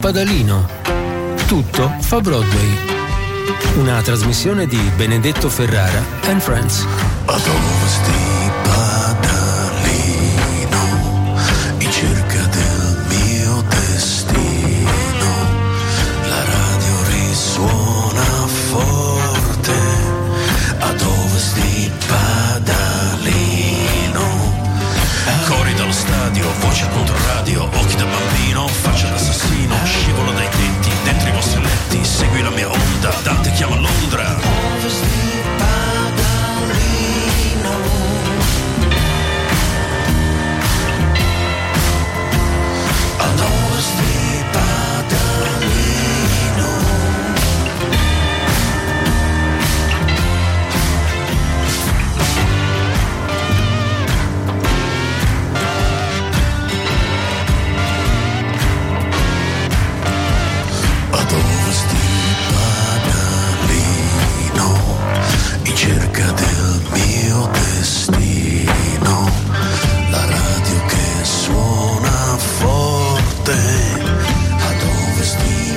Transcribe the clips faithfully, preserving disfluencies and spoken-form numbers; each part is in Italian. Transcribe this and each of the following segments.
Padalino. Tutto fa Broadway. Una trasmissione di Benedetto Ferrara and Friends. Ad ovest di Padalino, in cerca del mio destino, la radio risuona forte. Ad ovest di Padalino, cori dallo stadio, voce contro radio, occhi da bambino, faccia d'assassino, scivolo dai tetti, dentro i vostri letti, segui la mia onda, Dante chiama Londra. Ovest di Padalino, ad ovest di Padalino. Ad ovest di Padalino, in cerca del mio destino, la radio che suona forte. Ad ovest di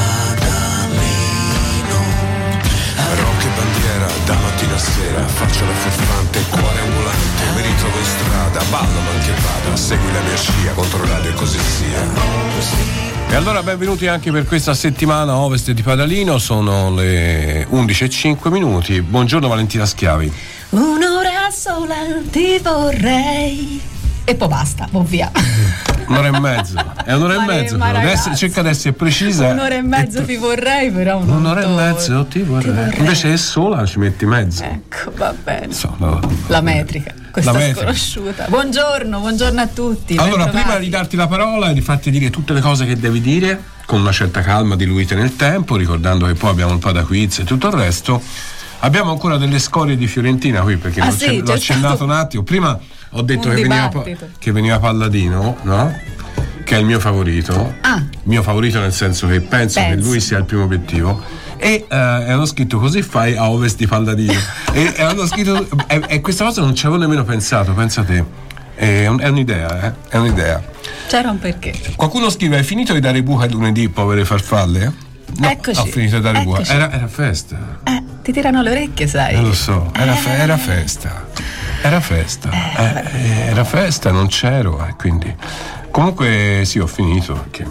Padalino, rock e bandiera da mattina a sera, faccia la furfante, cuore ambulante, mi ritrovo in strada, ballo ma che vada, segui la mia scia, contro radio e così sia. E allora benvenuti anche per questa settimana a Ovest di Padalino, sono le undici e cinque minuti. Buongiorno Valentina Schiavi. Un'ora sola ti vorrei. E poi basta, poi via. Un'ora e mezzo, è un'ora Ma e mezzo. ma Adesso, cerca di essere precisa. Un'ora e mezzo ti vorrei, però non Un'ora e mezzo ti vorrei. Ti vorrei. Invece è sola, ci metti mezzo. Ecco, va bene. So, no, La metrica, questa La metrica. sconosciuta. Buongiorno, buongiorno a tutti. Allora, bentrovati. prima di darti la parola e di farti dire tutte le cose che devi dire, con una certa calma, diluite nel tempo, ricordando che poi abbiamo un po' da quiz e tutto il resto, abbiamo ancora delle scorie di Fiorentina qui, perché Ah, l'ho, sì, accenn- l'ho c'è accennato stato un attimo. Prima ho detto un che veniva, pa- dibattito. che veniva Palladino, no? Che è il mio favorito. Ah. Mio favorito nel senso che penso Pensi. che lui sia il primo obiettivo. E eh, hanno scritto così fai a ovest di Palladino. e, e hanno scritto e, e questa cosa non ci avevo nemmeno pensato, pensa te. È, un, è un'idea, eh? È un'idea. C'era un perché. Qualcuno scrive: hai finito di dare buca il lunedì, povere farfalle? No, Eccoci. ho finito di dare buca. Eccoci. Era, era festa. Eh, ti tirano le orecchie, sai. Eh, lo so, era, fe- Eh. era festa. Era festa. Eh, eh, era festa, non c'ero, eh, quindi. Comunque sì, ho finito perché.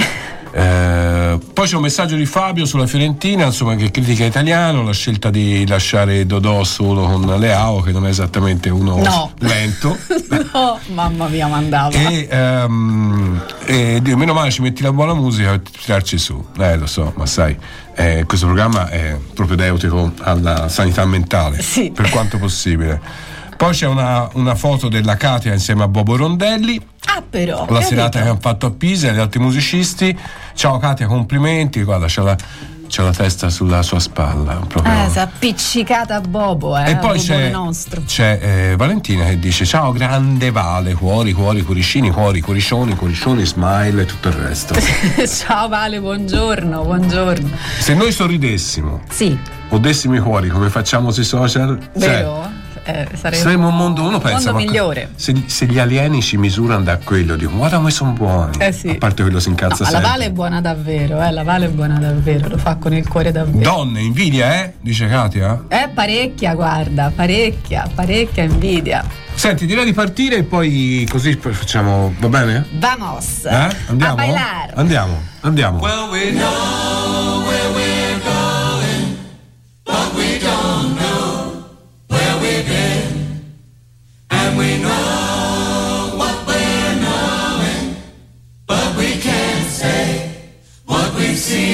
Eh, poi c'è un messaggio di Fabio sulla Fiorentina, insomma, che critica Italiano, la scelta di lasciare Dodò solo con Leao, che non è esattamente uno No. lento. No, mamma mia, mandava. E, ehm, e Dio, meno male ci metti la buona musica per tirarci su. Eh, lo so, ma sai, eh, questo programma è propedeutico alla sanità mentale, Sì. per quanto possibile. Poi c'è una, una foto della Katia insieme a Bobo Rondelli, Ah, però. la capito? serata che hanno fatto a Pisa e gli altri musicisti. Ciao Katia, complimenti, guarda, c'è la, c'è la testa sulla sua spalla proprio. Eh, si è appiccicata a Bobo, eh. E poi Bobo c'è, nostro. c'è eh, Valentina che dice: ciao grande Vale, cuori, cuori, cuoricini, cuori, cuoricioni, cuoricioni, smile e tutto il resto. Ciao Vale, buongiorno, buongiorno. Se noi sorridessimo Sì, o dessimo i cuori come facciamo sui social, vero? Eh, saremmo, saremmo un mondo, uno pensa, mondo ma migliore. Se, se gli alieni ci misurano da quello, dico guarda come sono buoni, Eh sì. a parte quello si incazza No, la sempre. Vale è buona davvero, eh, la Vale è buona davvero, lo fa con il cuore davvero. Donne, invidia, eh? Dice Katia. Eh, parecchia, guarda, parecchia, parecchia invidia. Senti, direi di partire e poi così facciamo, va bene? Vamos! Eh? Andiamo? A bailar! Andiamo, andiamo. Well, we know where we're going, but we don't know where we've been. And we know what we're knowing, but we can't say what we've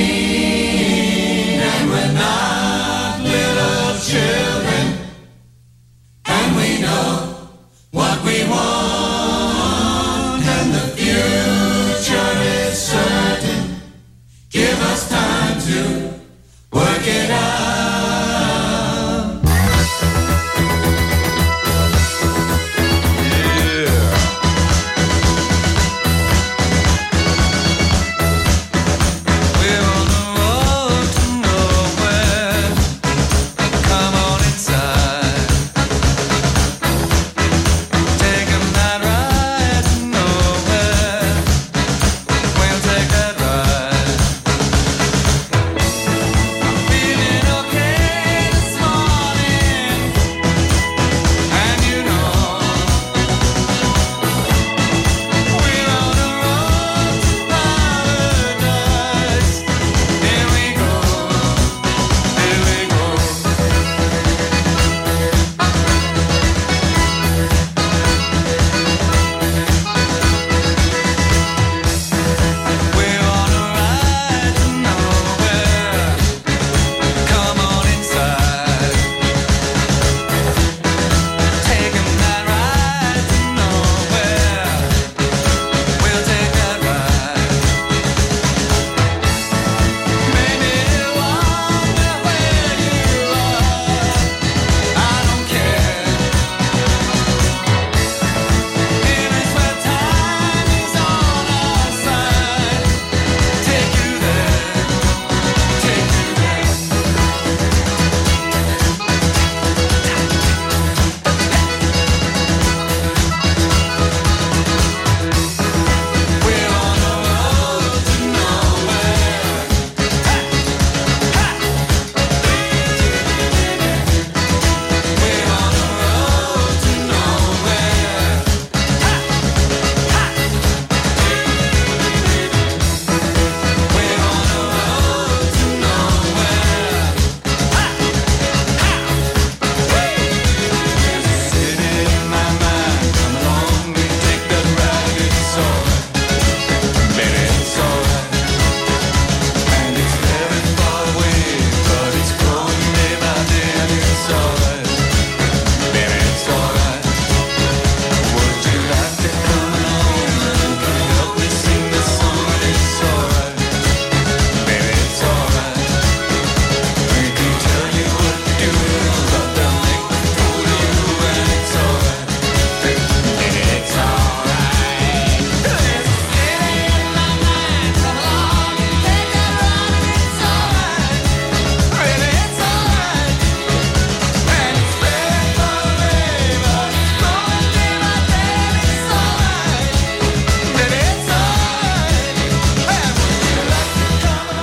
seen. And we're not little children, and we know what we want, and the future is certain. Give us time.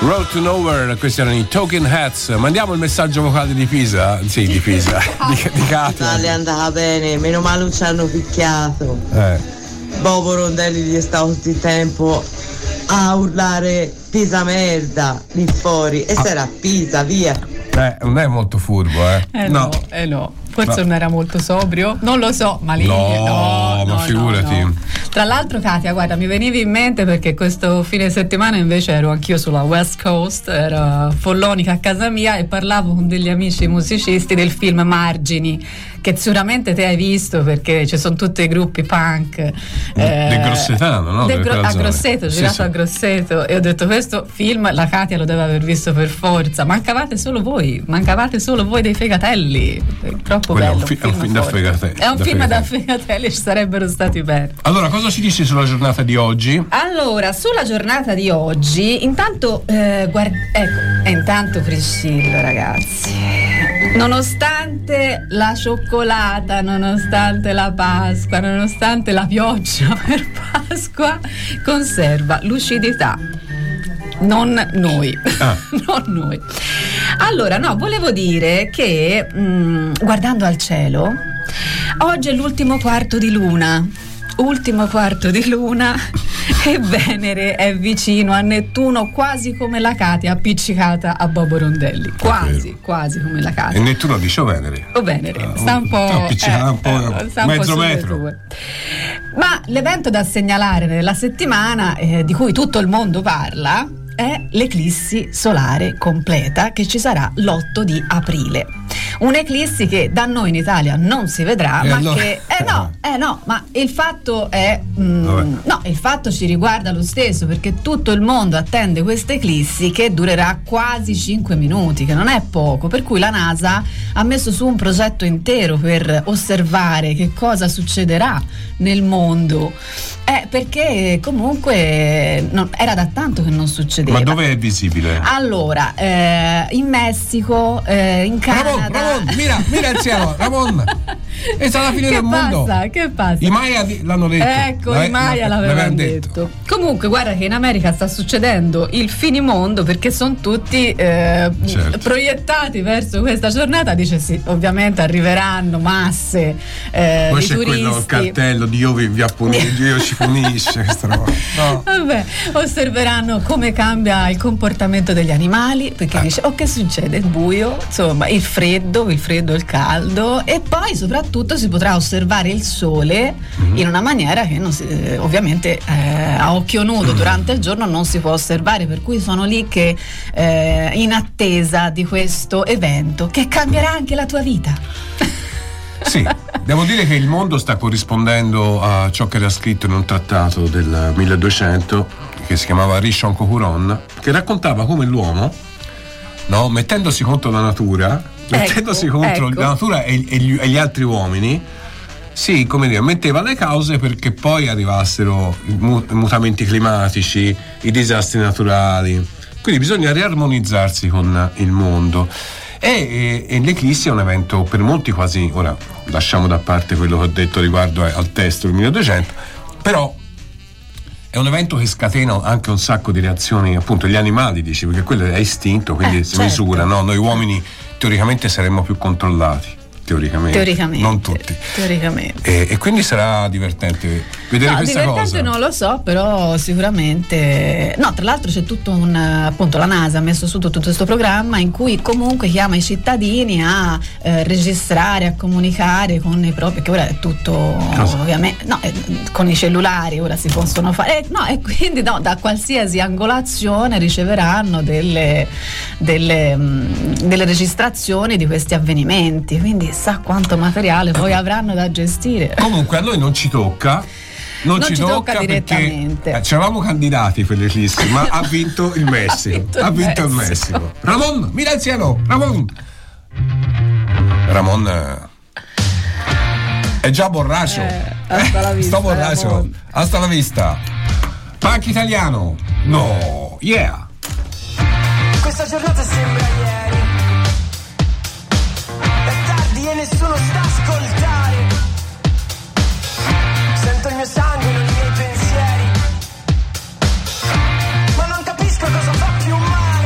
Road to Nowhere, questi erano i Talking Heads. Mandiamo il messaggio vocale di Pisa, sì, di Pisa, di, di Katia. Italia è andata bene, meno male non ci hanno picchiato. Eh. Bobo Rondelli gli sta tutto il tempo a urlare Pisa merda lì fuori e ah. sarà Pisa, via. Eh, non è molto furbo, eh. Eh no, no. Eh no. Forse no. non era molto sobrio, non lo so, ma lì no, no, ma no, figurati. No, no. Tra l'altro, Katia, guarda, mi venivi in mente perché questo fine settimana invece ero anch'io sulla West Coast, ero follonica a casa mia e parlavo con degli amici musicisti del film Margini, che sicuramente te hai visto perché ci sono tutti i gruppi punk eh, del Grossetano, no? Del gro- a Grosseto, girato sì, sì. a Grosseto, e ho detto questo film la Katia lo deve aver visto per forza, mancavate solo voi, mancavate solo voi dei Fegatelli, è troppo bello, è un, fi- un è un film da Fegatelli, è un da film Fegatelli. da Fegatelli, ci sarebbero stati bene. Allora, cosa ci dici sulla giornata di oggi? Allora, sulla giornata di oggi intanto eh, guarda, ecco, e intanto Priscilla, ragazzi, nonostante la cioccolata, nonostante la Pasqua, nonostante la pioggia per Pasqua, conserva lucidità. Non noi, ah. non noi. Allora, no, volevo dire che mh, guardando al cielo, oggi è l'ultimo quarto di luna. Ultimo quarto di luna e Venere è vicino a Nettuno, quasi come la Katia appiccicata a Bobo Rondelli, quasi, quasi come la Katia. E Nettuno dice o Venere? O Venere, uh, sta un po', appiccicato, eh, un po' eh, sta mezzo un po' metro. Ma l'evento da segnalare nella settimana eh, di cui tutto il mondo parla è l'eclissi solare completa che ci sarà l'otto di aprile. Un'eclissi che da noi in Italia non si vedrà, e ma allora... che eh no, eh no, ma il fatto è mm, no, il fatto ci riguarda lo stesso, perché tutto il mondo attende questa eclissi che durerà quasi cinque minuti, che non è poco, per cui la NASA ha messo su un progetto intero per osservare che cosa succederà nel mondo. Eh, perché comunque non, era da tanto che non succedeva. Ma dove è visibile? Allora, eh, in Messico, eh, in Canada. Ramon, Ramon, mira, mira il cielo, Ramon. È stata la fine che del passa, mondo. Che passa? I Maya l'hanno detto. Ecco, la, i Maya la, l'avevano detto. detto. Comunque, guarda che in America sta succedendo il finimondo, perché sono tutti eh, certo. proiettati verso questa giornata. Dice sì, ovviamente arriveranno masse eh, poi di c'è turisti. Quello, il cartello di io vi, vi appunisce, io ci punisce questa roba. No. Vabbè, osserveranno come cambia il comportamento degli animali, perché eh. dice oh, che succede? Il buio, insomma, il freddo, il freddo e il caldo, e poi soprattutto si potrà osservare il sole mm-hmm. in una maniera che non si, eh, ovviamente eh, a occhio nudo mm-hmm. durante il giorno non si può osservare, per cui sono lì che eh, in attesa di questo evento che cambierà anche la tua vita. Sì, devo dire che il mondo sta corrispondendo a ciò che era scritto in un trattato del milleduecento che si chiamava Rishon Kohuron, che raccontava come l'uomo, no, mettendosi contro la natura, ecco, mettendosi contro ecco. la natura e, e, gli, e gli altri uomini, sì, come dire, metteva le cause perché poi arrivassero i mutamenti climatici, i disastri naturali. Quindi bisogna riarmonizzarsi con il mondo. E, e, e l'eclissi è un evento per molti quasi, ora lasciamo da parte quello che ho detto riguardo al testo del milleduecento, però è un evento che scatena anche un sacco di reazioni, appunto gli animali, dici, perché quello è istinto, quindi eh, si certo. misura, no? Noi uomini teoricamente saremmo più controllati. Teoricamente, teoricamente, non tutti. Teoricamente. E, e quindi sarà divertente vedere no, questa divertente cosa. Non lo so, però sicuramente. No, tra l'altro c'è tutto un. Appunto, la NASA ha messo su tutto questo programma in cui comunque chiama i cittadini a eh, registrare, a comunicare con i propri. Perché ora è tutto cosa? Ovviamente. No, eh, con i cellulari ora si possono fare. Eh, no, e quindi no, da qualsiasi angolazione riceveranno delle, delle, mh, delle registrazioni di questi avvenimenti. Quindi sa quanto materiale poi avranno da gestire. Comunque a noi non ci tocca non, non ci, ci tocca, tocca direttamente perché ci eravamo candidati per l'eclissi, ma ha vinto il Messico. ha vinto, ha vinto il, Messico. il Messico Ramon, mira il cielo, Ramon Ramon eh, è già borracho eh, hasta la vista, sto borracho Ramon. Hasta la vista. Punk italiano, no, yeah. Questa giornata sembra ieri e nessuno sta a ascoltare. Sento il mio sangue nei miei pensieri, ma non capisco cosa fa più male.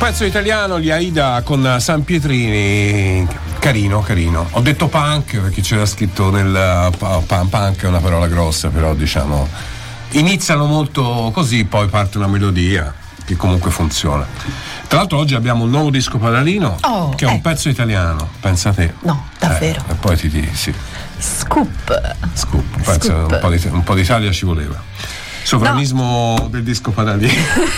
pezzo italiano, gli Aida con San Pietrini, carino, carino. Ho detto punk perché c'era scritto nel punk, punk è una parola grossa, però diciamo iniziano molto così, poi parte una melodia che comunque funziona. Tra l'altro oggi abbiamo un nuovo disco Padalino, oh, che è un ecco. pezzo italiano, pensa te. No, davvero. Eh, e poi ti dici, sì. Scoop. Scoop, un, pezzo, Scoop. Un, po di, un po' d'Italia ci voleva. Sovranismo no. del disco Padalino.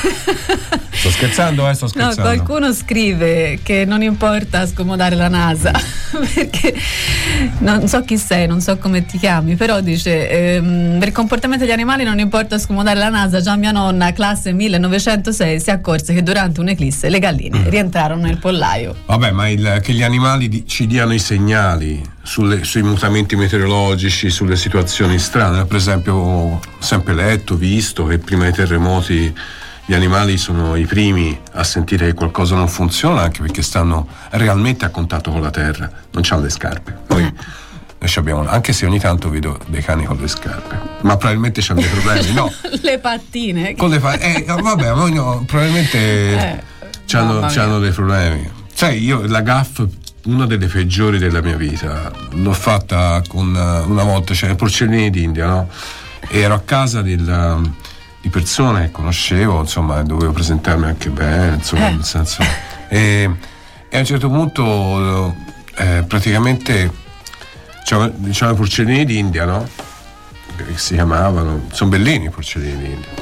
Sto scherzando, eh, sto scherzando. No, qualcuno scrive che non importa scomodare la NASA, perché non so chi sei, non so come ti chiami, però dice ehm, per il comportamento degli animali non importa scomodare la NASA. Già mia nonna, classe millenovecentosei, si accorse che durante un'eclisse le galline mm. rientrarono nel pollaio. Vabbè, ma il, che gli animali di, ci diano i segnali sulle, sui mutamenti meteorologici, sulle situazioni strane. Per esempio, ho sempre letto, visto che prima dei terremoti gli animali sono i primi a sentire che qualcosa non funziona, anche perché stanno realmente a contatto con la terra, non c'hanno le scarpe. Poi noi abbiamo, anche se ogni tanto vedo dei cani con le scarpe, ma probabilmente c'hanno dei problemi, no? Le pattine. Con le pa- eh, vabbè, ma no, probabilmente eh, c'hanno, c'hanno dei problemi. Sai, io la gaffe, una delle peggiori della mia vita, l'ho fatta con una volta, cioè i porcellini d'India, no? E ero a casa del, di persone che conoscevo, insomma, dovevo presentarmi anche bene, insomma, eh. nel senso. E, e a un certo punto eh, praticamente diciamo, diciamo i porcellini d'India, no? Che si chiamavano, sono bellini i porcellini d'India.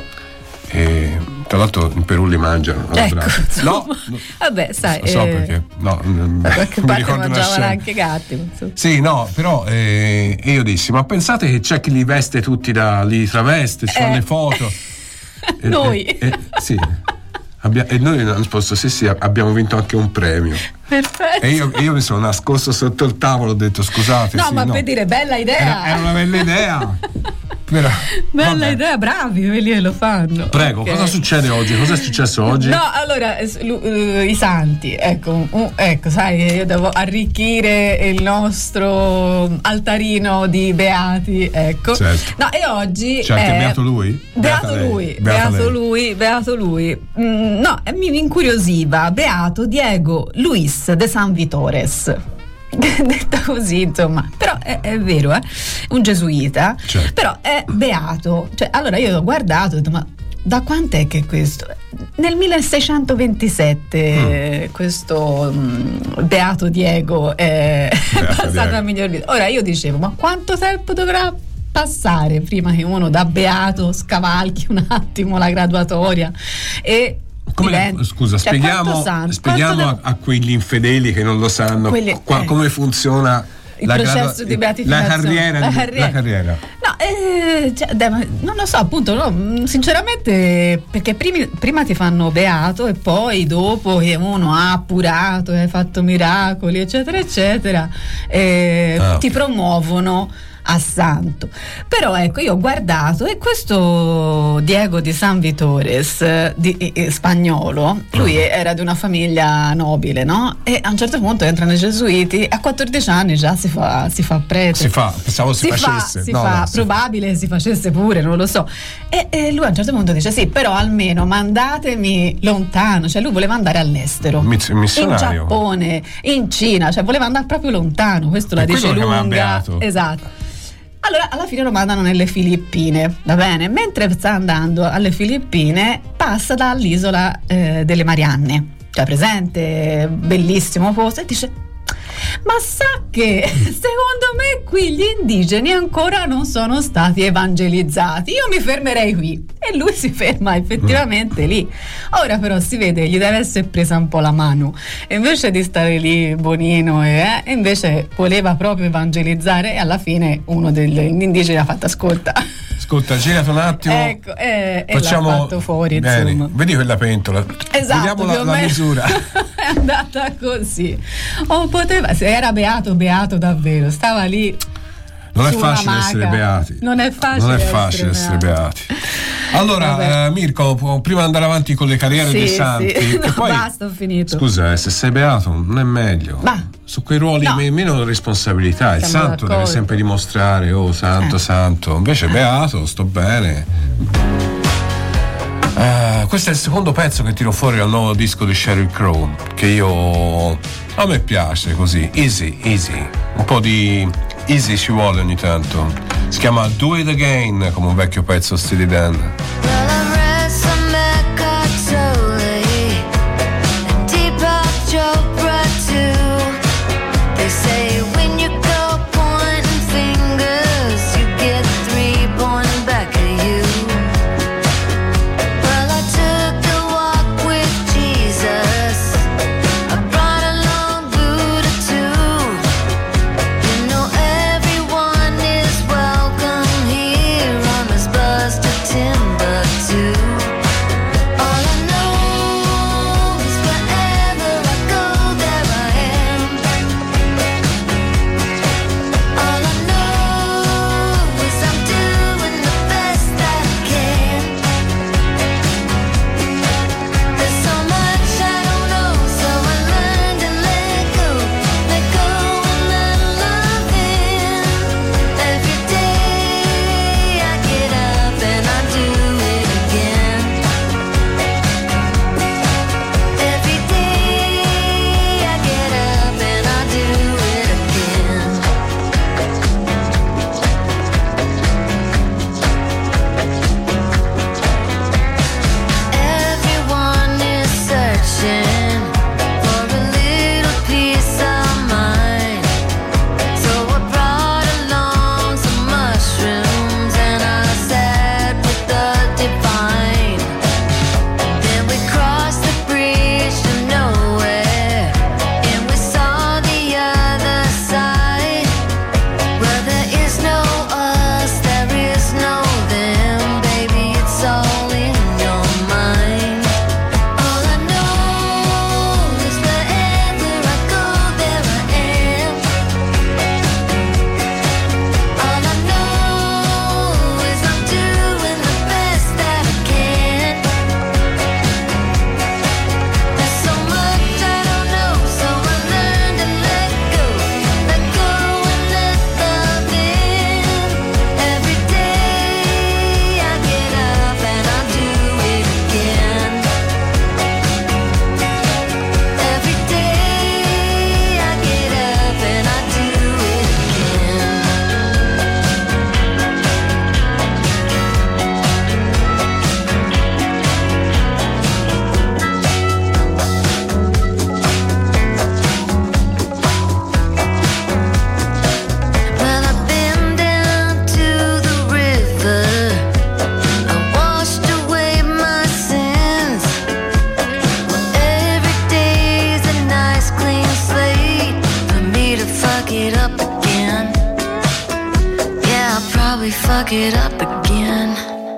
E tra l'altro in Perù li mangiano. Ecco, no, no, vabbè, sai. Lo so eh, perché. No, da qualche mi parte ricordo mangiavano anche gatti. Insomma. Sì, no, però eh, io dissi, ma pensate che c'è chi li veste tutti da li traveste, ci fanno eh. le foto. Noi. E, e, e, sì. Abbia, e noi hanno risposto sì sì, abbiamo vinto anche un premio. Perfetto. E io, io mi sono nascosto sotto il tavolo, ho detto scusate. No, sì, ma no. per dire bella idea. Era, era una bella idea. Però, bella vabbè. idea, bravi, quelli lo fanno. Prego, okay. Cosa succede oggi? Cosa è successo oggi? No, allora, uh, i santi, ecco, uh, ecco, sai, io devo arricchire il nostro altarino di beati, ecco. Certo. No, e oggi cioè, è... beato lui? Beato Beata lui, lei. Beata beato lei. lui, beato lui. Mm, no, mi incuriosiva, beato Diego Luis de San Vitores. Detta così, insomma, però è, è vero, eh? Un gesuita, certo. Però è beato. Cioè, allora io ho guardato e ho detto, ma da quant'è che è questo? Nel milleseicentoventisette mm. questo um, beato Diego è Beato passato Diego. a miglior vita. Ora io dicevo, ma quanto tempo dovrà passare prima che uno da beato scavalchi un attimo la graduatoria e Come diventa, le, scusa, cioè, spieghiamo, santo, spieghiamo a, a quegli infedeli che non lo sanno Quelli, qua, eh. come funziona il la processo gradu- di beatificazione, la carriera, la di, carriera. La carriera. No, eh, cioè, dai, ma non lo so, appunto, no, sinceramente, perché primi, prima ti fanno beato e poi dopo che uno ha appurato e ha fatto miracoli, eccetera, eccetera, eh, ah. ti promuovono a santo. Però ecco, io ho guardato e questo Diego di San Vitores, di, eh, spagnolo, lui era di una famiglia nobile, no? E a un certo punto entra nei gesuiti, a quattordici anni già si fa, si fa prete. Si fa, pensavo si, si facesse. Fa, si no, fa, no, si probabile si facesse pure, non lo so. E, e lui a un certo punto dice sì, però almeno mandatemi lontano, cioè lui voleva andare all'estero. Miss- missionario. In Giappone, in Cina, cioè voleva andare proprio lontano, questo la Per dice quello lo chiamava lunga. beato. Esatto. Allora alla fine lo mandano nelle Filippine, va bene? Mentre sta andando alle Filippine passa dall'isola eh, delle Marianne, cioè presente, bellissimo posto, e dice ma sa che secondo me qui gli indigeni ancora non sono stati evangelizzati, io mi fermerei qui. E lui si ferma effettivamente lì. Ora però si vede, gli deve essere presa un po' la mano, e invece di stare lì bonino e eh, invece voleva proprio evangelizzare, e alla fine uno degli indigeni ha fatto ascolta, ascolta, girati un attimo, ecco, e, facciamo, e l'ha fatto fuori, bene, insomma. vedi quella pentola, Esatto, vediamo la, più o la meno. misura. È andata così. O poteva, se era beato, beato davvero, stava lì. Non è su facile una essere maca. beati. Non è facile, Non è facile essere beati. Allora, eh, Mirko, prima di andare avanti con le carriere sì, dei santi, sì. che No, poi, basta, ho finito. scusa, eh, se sei beato non è meglio. Ma, su quei ruoli no. me- meno responsabilità. Il Siamo santo d'accordo. deve sempre dimostrare, oh santo, Eh. santo. Invece beato, sto bene. Uh, questo è il secondo pezzo che tiro fuori dal nuovo disco di Sheryl Crow, che io a me piace così, easy, easy, un po' di easy ci vuole ogni tanto. Si chiama Do It Again, come un vecchio pezzo Steely Dan. It up again.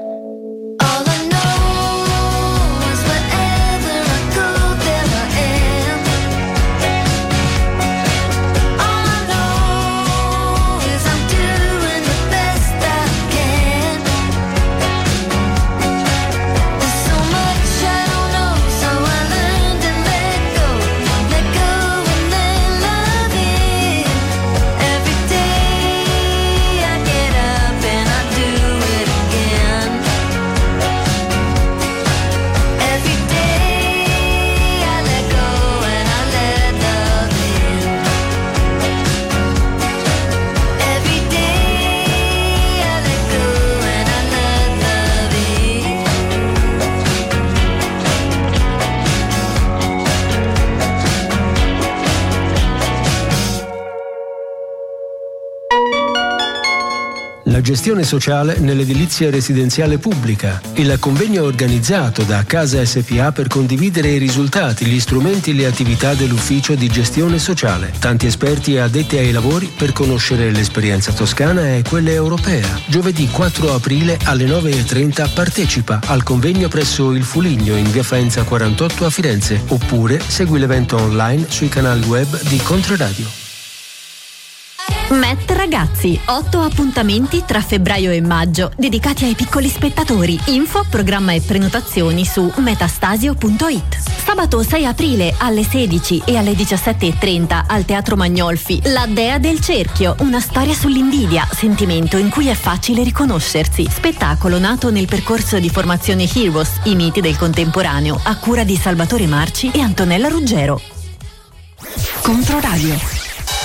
La gestione sociale nell'edilizia residenziale pubblica. Il convegno organizzato da Casa S P A per condividere i risultati, gli strumenti e le attività dell'ufficio di gestione sociale. Tanti esperti e addetti ai lavori per conoscere l'esperienza toscana e quella europea. Giovedì quattro aprile alle nove e trenta partecipa al convegno presso il Fuligno in via Faenza quarantotto a Firenze, oppure segui l'evento online sui canali web di Controradio. Met Ragazzi, otto appuntamenti tra febbraio e maggio dedicati ai piccoli spettatori. Info, programma e prenotazioni su metastasio punto it. Sabato sei aprile alle sedici e alle diciassette e trenta al Teatro Magnolfi, La Dea del Cerchio, una storia sull'invidia, sentimento in cui è facile riconoscersi. Spettacolo nato nel percorso di formazione Heroes, i miti del contemporaneo, a cura di Salvatore Marci e Antonella Ruggero. Controradio.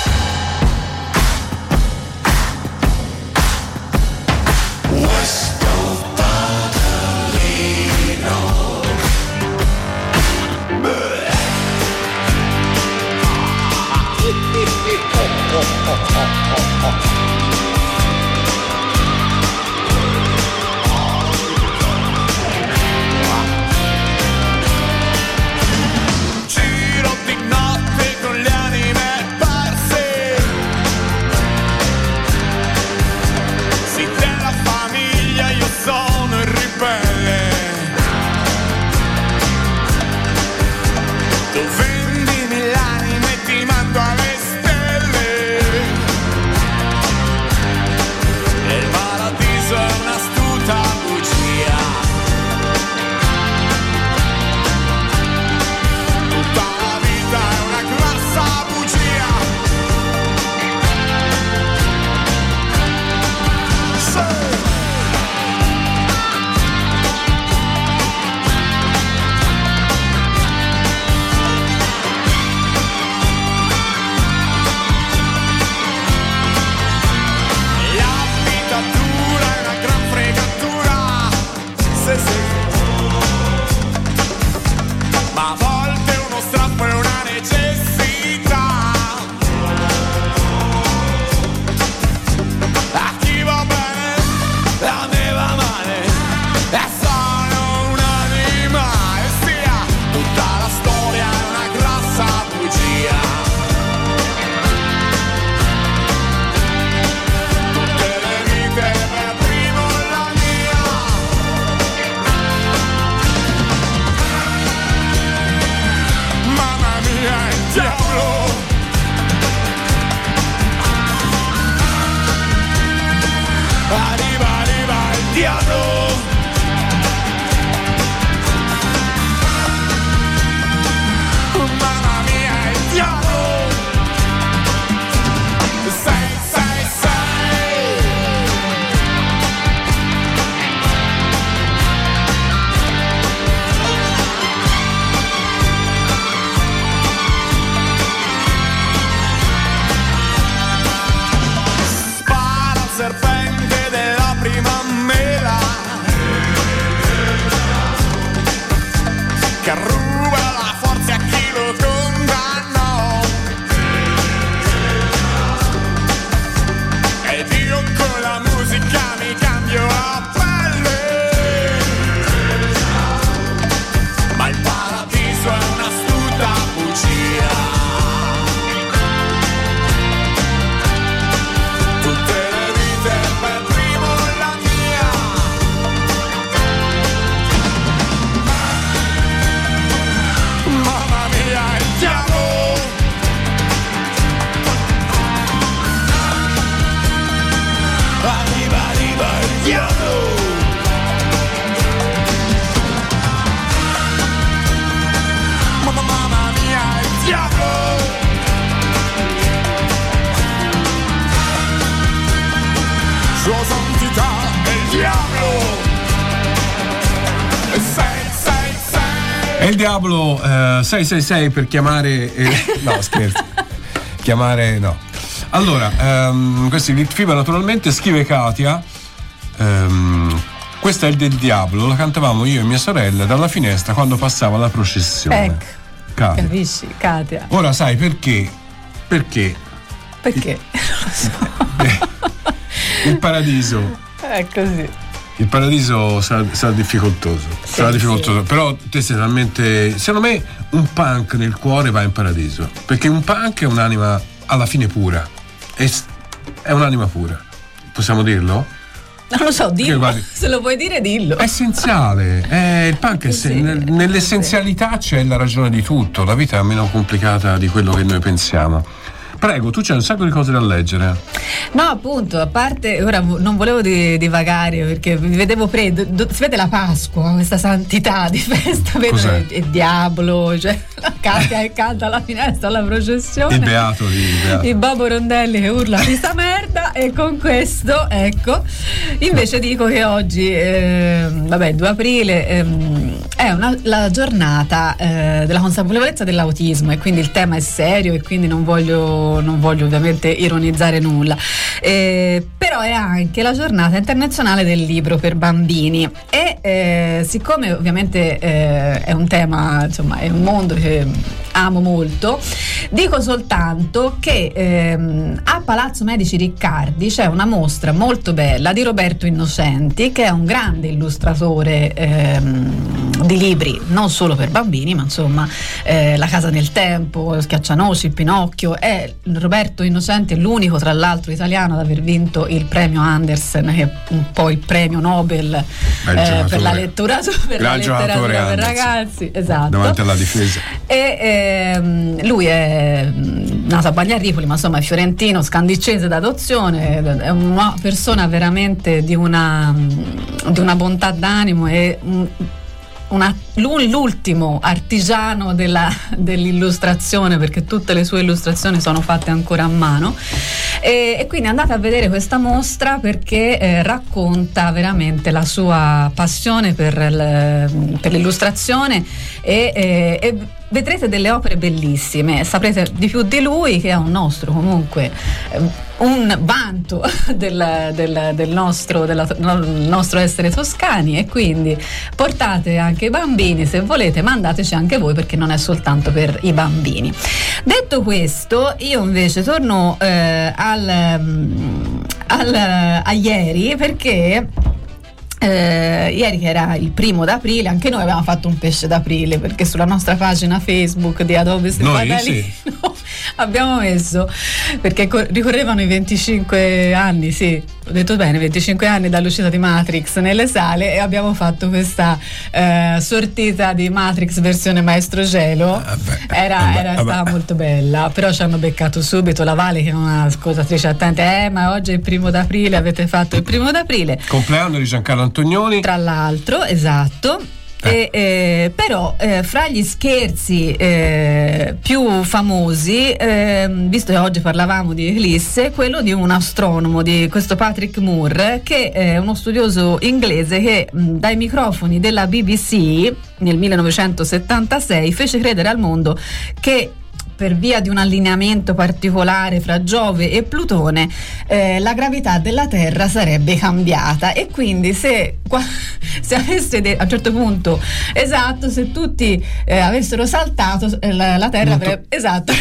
Giro di notte con le anime perse, sì, della famiglia io sono il ribelle. Tu vendimi l'anima e ti mando alle stelle, e il paradiso è un'astuta bugia. Tutta la vita è una grassa bugia. Sì. La vita dura è una gran fregatura, sì, sì. Ma a volte uno strappo è una necessità. A chi va bene, a me va male, e sono un'anima, e sia tutta la storia è una grassa bugia. Tutte le vite per primo la mia. Mamma mia, il diavolo. Arriva, arriva il diavolo. Mamma mia, il diavolo. Sei, sei, sei. Spara al serpente della prima mela, che ruba la forza a chi lo condannò. Ed io con la musica mi cambio a pelle, ma il paradiso è un'astuta bugia. Tutte le vite per primo la mia. Mamma mia, il diavolo. Arriva, arriva il diavolo. Mamma, mamma mia, il diavolo. Sua santità è il diavolo. E sei, sei, sei. È il diavolo eh, sei sei sei per chiamare eh, no scherzo chiamare no allora ehm, questi Litfiba naturalmente. Scrive Katia, ehm, questa è il del diavolo, la cantavamo io e mia sorella dalla finestra quando passava la processione. Ecco, Katia. capisci, Katia? Ora sai perché perché Perché? Non lo so. il paradiso È così. il paradiso sarà, sarà difficoltoso, Sì, sarà difficoltoso, sì. però te sei talmente, secondo me un punk nel cuore va in paradiso, perché un punk è un'anima alla fine pura, è, è un'anima pura, possiamo dirlo? Non lo so, dillo. guardi, Se lo puoi dire, dillo. è essenziale, è, il punk è, Sì, nel- nell'essenzialità c'è la ragione di tutto, la vita è meno complicata di quello che noi pensiamo. Prego, tu c'hai un sacco di cose da leggere. No, appunto, a parte, ora non volevo divagare perché vi vedevo pre, do, do, si vede la Pasqua, questa santità di festa, vedo il, il diavolo, cioè canta e canta alla finestra alla processione. Il beato, il beato. Il Bobo Rondelli che urla questa merda, e con questo, ecco, invece dico che oggi, eh, vabbè, due aprile, ehm, è una, la giornata eh, della consapevolezza dell'autismo, e quindi il tema è serio e quindi non voglio non voglio ovviamente ironizzare nulla, eh, però è anche la giornata internazionale del libro per bambini, e eh, siccome ovviamente eh, è un tema, insomma è un mondo che amo molto, dico soltanto che ehm, a Palazzo Medici Riccardi c'è una mostra molto bella di Roberto Innocenti, che è un grande illustratore ehm, di libri non solo per bambini, ma insomma eh, La Casa nel Tempo, Schiaccianoci, il Pinocchio. È Roberto Innocenti è l'unico tra l'altro italiano ad aver vinto il premio Andersen, che è un po' il premio Nobel eh, per la lettura per la letteratura per ragazzi, esatto, davanti alla difesa. E ehm, lui è nato a Bagnaripoli, ma insomma è fiorentino, scandicese d'adozione, è una persona veramente di una di una bontà d'animo e Una, l'ultimo artigiano della, dell'illustrazione, perché tutte le sue illustrazioni sono fatte ancora a mano, e, e quindi andate a vedere questa mostra perché eh, racconta veramente la sua passione per, il, per l'illustrazione, e, e, e vedrete delle opere bellissime, saprete di più di lui, che è un nostro comunque eh, un vanto del, del, del nostro della, del nostro essere toscani, e quindi portate anche i bambini se volete, ma andateci anche voi perché non è soltanto per i bambini. Detto questo, io invece torno eh, al, al a ieri, perché Eh, ieri, che era il primo d'aprile, anche noi avevamo fatto un pesce d'aprile, perché sulla nostra pagina Facebook di Adobe Stefano sì. abbiamo messo, perché ricorrevano i venticinque anni, sì, ho detto bene, venticinque anni dall'uscita di Matrix nelle sale, e abbiamo fatto questa eh, sortita di Matrix versione Maestro Cielo. Ah, beh, era, vabbè, era vabbè. Stava molto bella, però ci hanno beccato subito la Vale, che è una ascoltatrice attenta, eh ma oggi è il primo d'aprile, avete fatto il primo d'aprile, compleanno di Giancarlo Antonioni, tra l'altro, esatto. Eh. E, eh, però eh, fra gli scherzi eh, più famosi, eh, visto che oggi parlavamo di eclisse, quello di un astronomo, di questo Patrick Moore, che è uno studioso inglese che mh, dai microfoni della B B C nel millenovecentosettantasei fece credere al mondo che per via di un allineamento particolare fra Giove e Plutone eh, la gravità della Terra sarebbe cambiata, e quindi se, qua, se avesse de- a un certo punto, esatto, se tutti eh, avessero saltato eh, la, la Terra avrebbe, esatto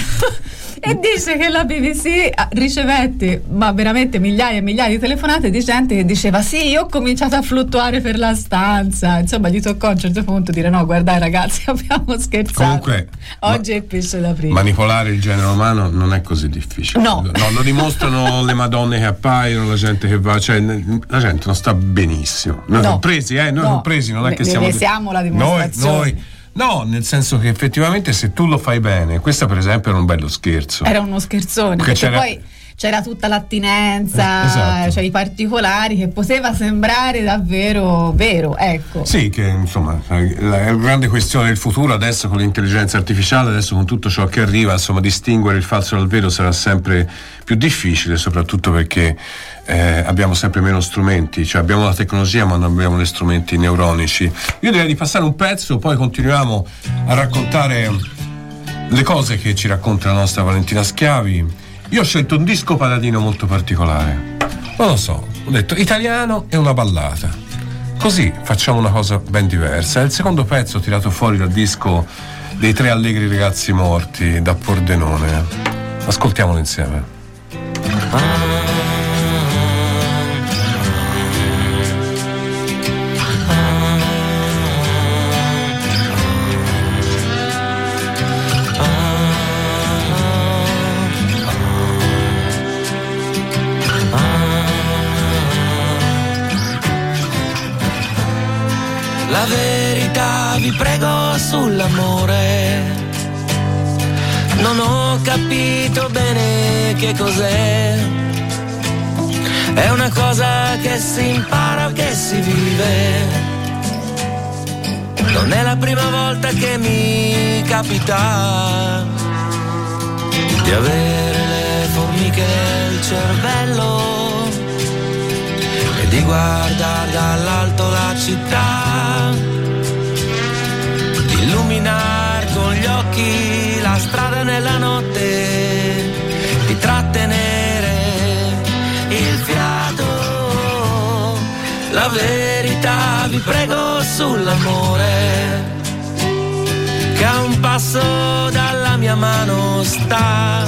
e dice che la B B C ricevette ma veramente migliaia e migliaia di telefonate di gente che diceva sì, io ho cominciato a fluttuare per la stanza, insomma gli toccò a un certo punto dire no, guardate ragazzi, abbiamo scherzato. Comunque oggi è il pesce d'aprile. Manipolare il genere umano non è così difficile, no, no, lo dimostrano le madonne che appaiono, la gente che va, cioè la gente non sta benissimo, noi no. compresi, eh, noi no. compresi, non è che ne, siamo ne siamo la dimostrazione. Noi, noi No, nel senso che effettivamente se tu lo fai bene, questo per esempio era un bello scherzo. Era uno scherzone, perché, perché c'era... poi c'era tutta l'attinenza, esatto. Cioè i particolari, che poteva sembrare davvero vero, ecco. Sì, che insomma la grande questione del futuro adesso con l'intelligenza artificiale, adesso con tutto ciò che arriva, insomma distinguere il falso dal vero sarà sempre più difficile, soprattutto perché eh, abbiamo sempre meno strumenti, cioè abbiamo la tecnologia ma non abbiamo gli strumenti neuronici. Io direi di passare un pezzo, poi continuiamo a raccontare le cose che ci racconta la nostra Valentina Schiavi. Io ho scelto un disco paladino molto particolare, non lo so, ho detto italiano e una ballata, così facciamo una cosa ben diversa. È il secondo pezzo tirato fuori dal disco dei Tre allegri ragazzi morti da Pordenone. Ascoltiamolo insieme. La verità vi prego sull'amore Non ho capito bene che cos'è. È una cosa che si impara o che si vive. Non è la prima volta che mi capita di avere le formiche nel cervello e di guardare dall'alto la città, di illuminare con gli occhi la strada nella notte, di trattenere il fiato. La verità vi prego sull'amore, che a un passo dalla mia mano sta,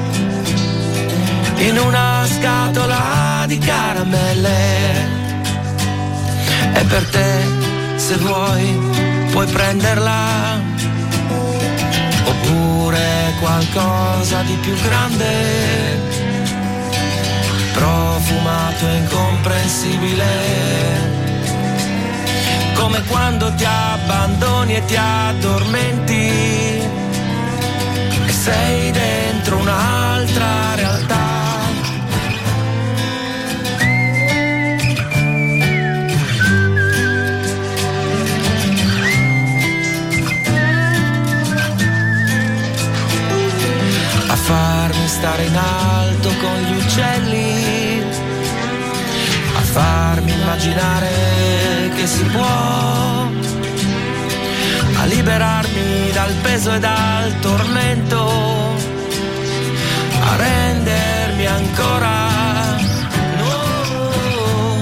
in una scatola di caramelle. E per te, se vuoi, puoi prenderla, oppure qualcosa di più grande, profumato e incomprensibile, come quando ti abbandoni e ti addormenti e sei dentro un'altra realtà. A farmi stare in alto con gli uccelli, a farmi immaginare che si può, a liberarmi dal peso e dal tormento, a rendermi ancora nuovo.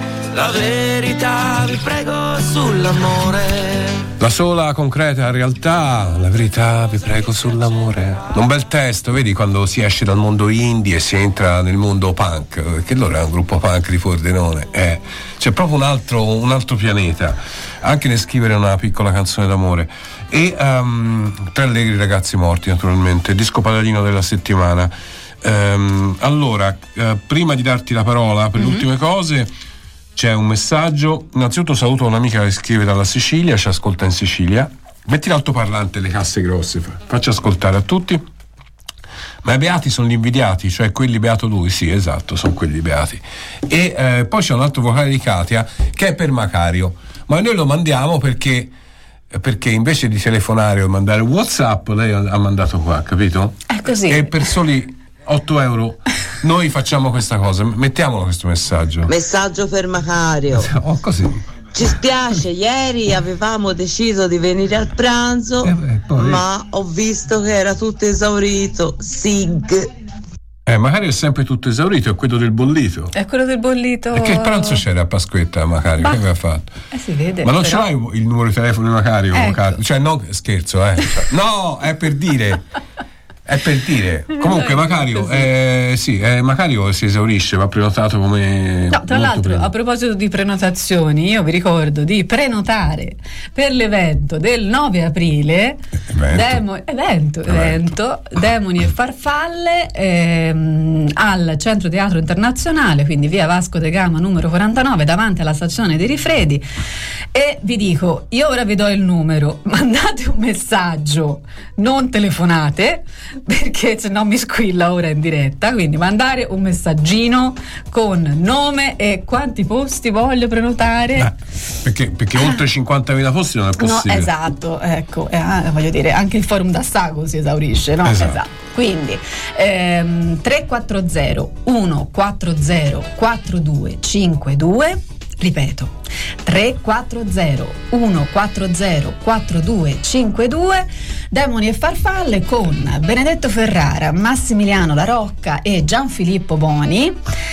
La verità vi prego sull'amore, la sola concreta realtà, la verità vi prego sull'amore. Un bel testo, vedi, quando si esce dal mondo indie e si entra nel mondo punk, perché loro è un gruppo punk di Pordenone, eh. C'è proprio un altro, un altro pianeta, anche nel scrivere una piccola canzone d'amore. E um, Tre allegri ragazzi morti, naturalmente, disco paladino della settimana. Um, allora, uh, prima di darti la parola per mm-hmm. le ultime cose, c'è un messaggio. Innanzitutto saluto un'amica che scrive dalla Sicilia, ci ascolta in Sicilia. Metti l'altoparlante, le casse grosse, faccia ascoltare a tutti. Ma i beati sono gli invidiati, cioè quelli beato lui, sì, esatto, sono quelli beati. E eh, poi c'è un altro vocale di Katia che è per Macario, ma noi lo mandiamo perché perché invece di telefonare o mandare WhatsApp, lei ha mandato qua, capito? È così. E per soli otto euro noi facciamo questa cosa, mettiamolo questo messaggio. Messaggio per Macario. Oh, così. Ci spiace, ieri avevamo deciso di venire al pranzo, eh beh, poi... ma ho visto che era tutto esaurito. Sig. Eh, Macario è sempre tutto esaurito, è quello del bollito. È quello del bollito. E che pranzo c'era a Pasquetta, Macario? Bah. Che aveva fatto? Eh, si vede. Ma non però... ce l'hai il numero di telefono di Macario? Ecco. Macario? Cioè, no, scherzo, eh. No, è per dire. È per dire. Comunque Macario, eh, sì, eh, Macario si esaurisce, va prenotato come... No, tra l'altro, preno. A proposito di prenotazioni, io vi ricordo di prenotare per l'evento del nove aprile, evento, demo, evento, evento. evento Demoni e Farfalle ehm, al Centro Teatro Internazionale, quindi via Vasco da Gama numero quarantanove, davanti alla stazione dei Rifredi. E vi dico, io ora vi do il numero, mandate un messaggio, non telefonate, perché se no mi squilla ora in diretta, quindi mandare un messaggino con nome e quanti posti voglio prenotare. Eh, perché, perché oltre cinquantamila posti non è possibile. No, esatto, ecco, eh, voglio dire, anche il forum d'Assago si esaurisce, no? Esatto. Esatto. Quindi ehm, tre quattro zero uno quattro zero quattro due cinque due, ripeto, tre quattro zero uno quattro zero quattro due cinque due, Demoni e Farfalle con Benedetto Ferrara, Massimiliano La Rocca e Gianfilippo Boni,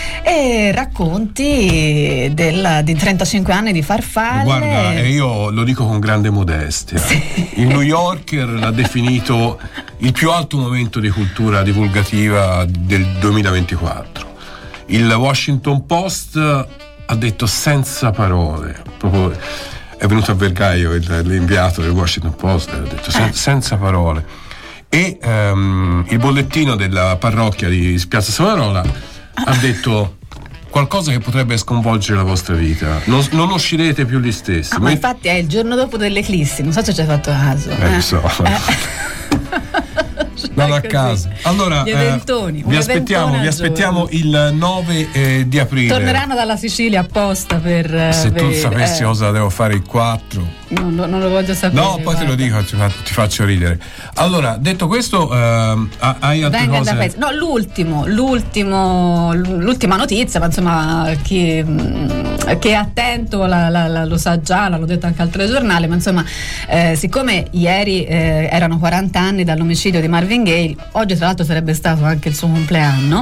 e racconti del, di trentacinque anni di Farfalle. Guarda, e io lo dico con grande modestia, sì. Il New Yorker l'ha definito il più alto momento di cultura divulgativa del duemilaventiquattro. Il Washington Post ha detto senza parole, proprio è venuto a Vergaio il, l'inviato del Washington Post, ha detto sen, senza parole. E um, il bollettino della parrocchia di Piazza Savonarola ha detto qualcosa che potrebbe sconvolgere la vostra vita, non, non uscirete più gli stessi. Ah, ma infatti è il giorno dopo dell'eclissi, non so se ci hai fatto caso. Eh, eh. lo so. Eh. non a caso. Allora, gli eventoni, eh, vi aspettiamo, vi aspettiamo il nove eh, di aprile. Torneranno dalla Sicilia apposta per. Se per, tu sapessi eh. cosa devo fare il quattro. Non, non lo voglio sapere. No, poi guarda. Te lo dico, ti, fa, ti faccio ridere. Allora, detto questo, eh, hai altre Venga cose? Da paese. No, l'ultimo, l'ultimo, l'ultima notizia, ma insomma, chi, chi è attento la, la, la, lo sa già, l'hanno detto anche altri giornali, ma insomma, eh, siccome ieri eh, erano quaranta anni dall'omicidio di Marvin Gaye, oggi tra l'altro sarebbe stato anche il suo compleanno,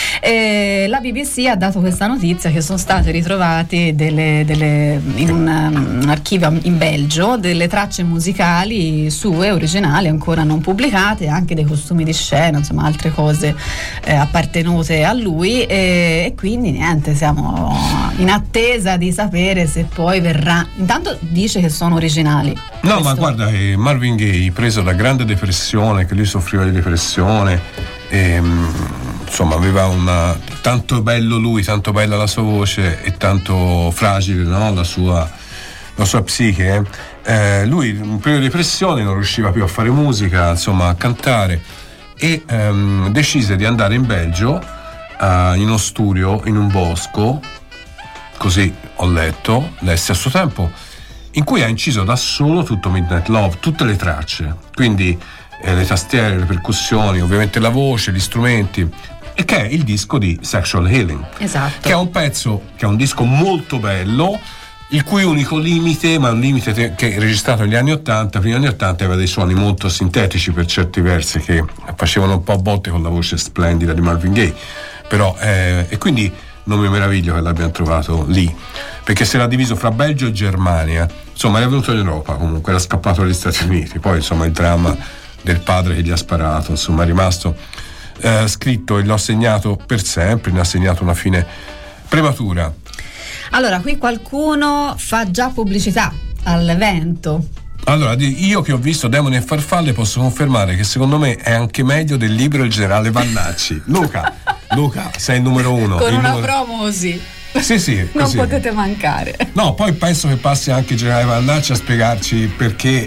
eh, la B B C ha dato questa notizia che sono state ritrovate delle, delle, in un, un archivio in Belgio delle tracce musicali sue originali ancora non pubblicate, anche dei costumi di scena, insomma altre cose eh, appartenute a lui, e, e quindi niente, siamo in attesa di sapere se poi verrà. Intanto dice che sono originali. No, Questo... ma guarda, eh, Marvin Gaye, preso da grande depressione, che lui soffriva di depressione, e, insomma aveva una tanto bello lui, tanto bella la sua voce e tanto fragile, no? la sua la sua psiche, eh, lui in un periodo di depressione non riusciva più a fare musica, insomma a cantare, e ehm, decise di andare in Belgio eh, in uno studio in un bosco, così ho letto, lessi a suo tempo, in cui ha inciso da solo tutto Midnight Love, tutte le tracce, quindi eh, le tastiere, le percussioni, ovviamente la voce, gli strumenti, e che è il disco di Sexual Healing, esatto. che è un pezzo, che è un disco molto bello, il cui unico limite, ma un limite te- che è registrato negli anni ottanta, prima anni ottanta aveva dei suoni molto sintetici per certi versi che facevano un po' a botte con la voce splendida di Marvin Gaye, però eh, e quindi non mi meraviglio che l'abbiano trovato lì, perché si era diviso fra Belgio e Germania, insomma era venuto in Europa, comunque era scappato dagli Stati Uniti, poi insomma il dramma del padre che gli ha sparato, insomma è rimasto eh, scritto e l'ho segnato per sempre, ne ha segnato una fine prematura. Allora, qui qualcuno fa già pubblicità all'evento. Allora, io che ho visto Demoni e Farfalle posso confermare che secondo me è anche meglio del libro Il generale Vannacci. Luca, Luca, sei il numero uno. Con il una numero... promo così. Sì, sì, così. Non potete mancare. No, poi penso che passi anche il generale Vannacci a spiegarci perché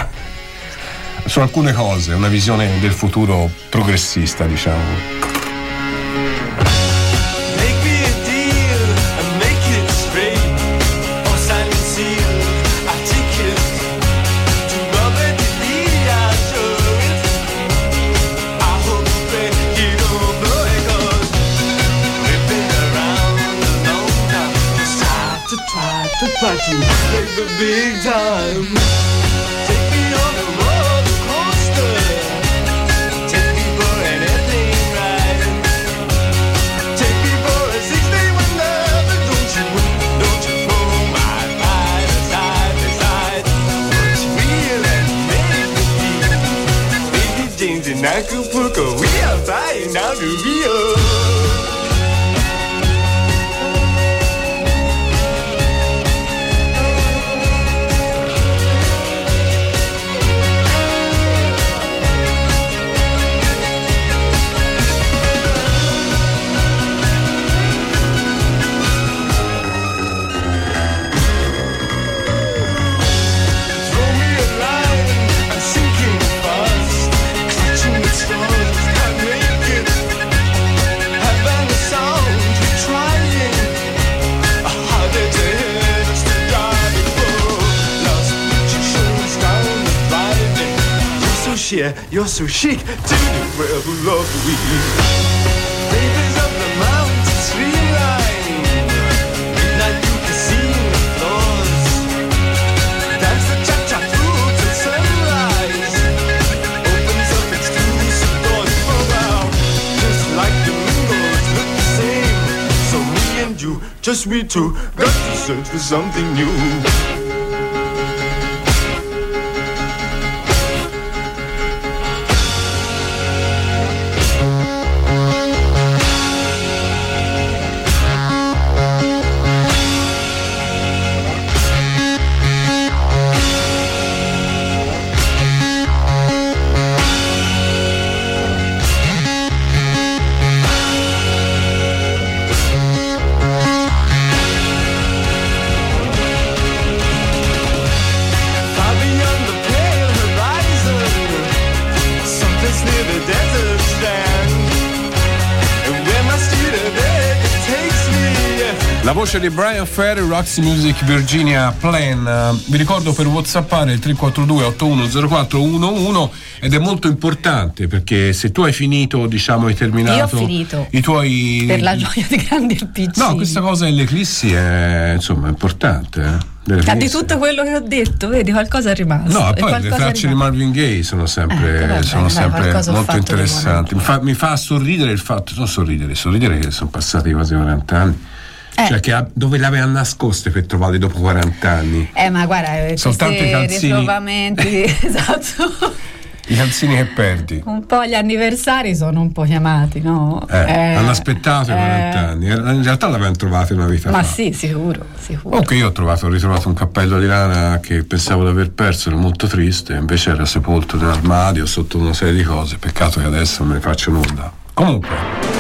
su alcune cose, una visione del futuro progressista, diciamo. Try to play the big time. Take me on a roller coaster. Take me for an airplane ride. Take me for a six-day wonder. But don't you, don't you throw my mind aside, aside. What you feel and make me feel. Baby James in Acapulco, we are flying down to Rio. You're so chic to the world who love we. Babies of the mountain streamline, midnight you can see the floors. Dance the cha-cha through till sunrise. Opens up exclusive doors for out. Just like the windows look the same. So me and you, just we two, got to search for something new. voce di Brian Ferry, Roxy Music, Virginia Plan. Vi ricordo per whatsappare il tre quattro due otto uno zero quattro uno uno ed è molto importante perché se tu hai finito, diciamo, hai terminato. Io ho finito. I tuoi. Per la gioia di grandi e piccini. No, questa cosa dell'eclissi è, insomma, importante. Eh? Ma di tutto quello che ho detto, vedi, qualcosa è rimasto. No, poi le tracce di Marvin Gaye sono sempre, eh, vabbè, sono dai, sempre dai, molto interessanti. Mi fa, mi fa sorridere il fatto, non sorridere, sorridere che sono passati quasi quaranta anni. Eh. Cioè, che, dove le aveva nascoste per trovarle dopo quaranta anni? Eh, ma guarda, soltanto i calzini. Ritrovamenti, esatto. I calzini che perdi. Un po' gli anniversari sono un po' chiamati, no? Eh, eh, hanno aspettato i quaranta eh, anni. In realtà l'avevano trovato una vita ma fa. Ma sì, sicuro, sicuro. Ok, io ho trovato, ho ritrovato un cappello di lana che pensavo di aver perso, ero molto triste, invece era sepolto nell'armadio sotto una serie di cose. Peccato che adesso non me ne faccio nulla. Comunque.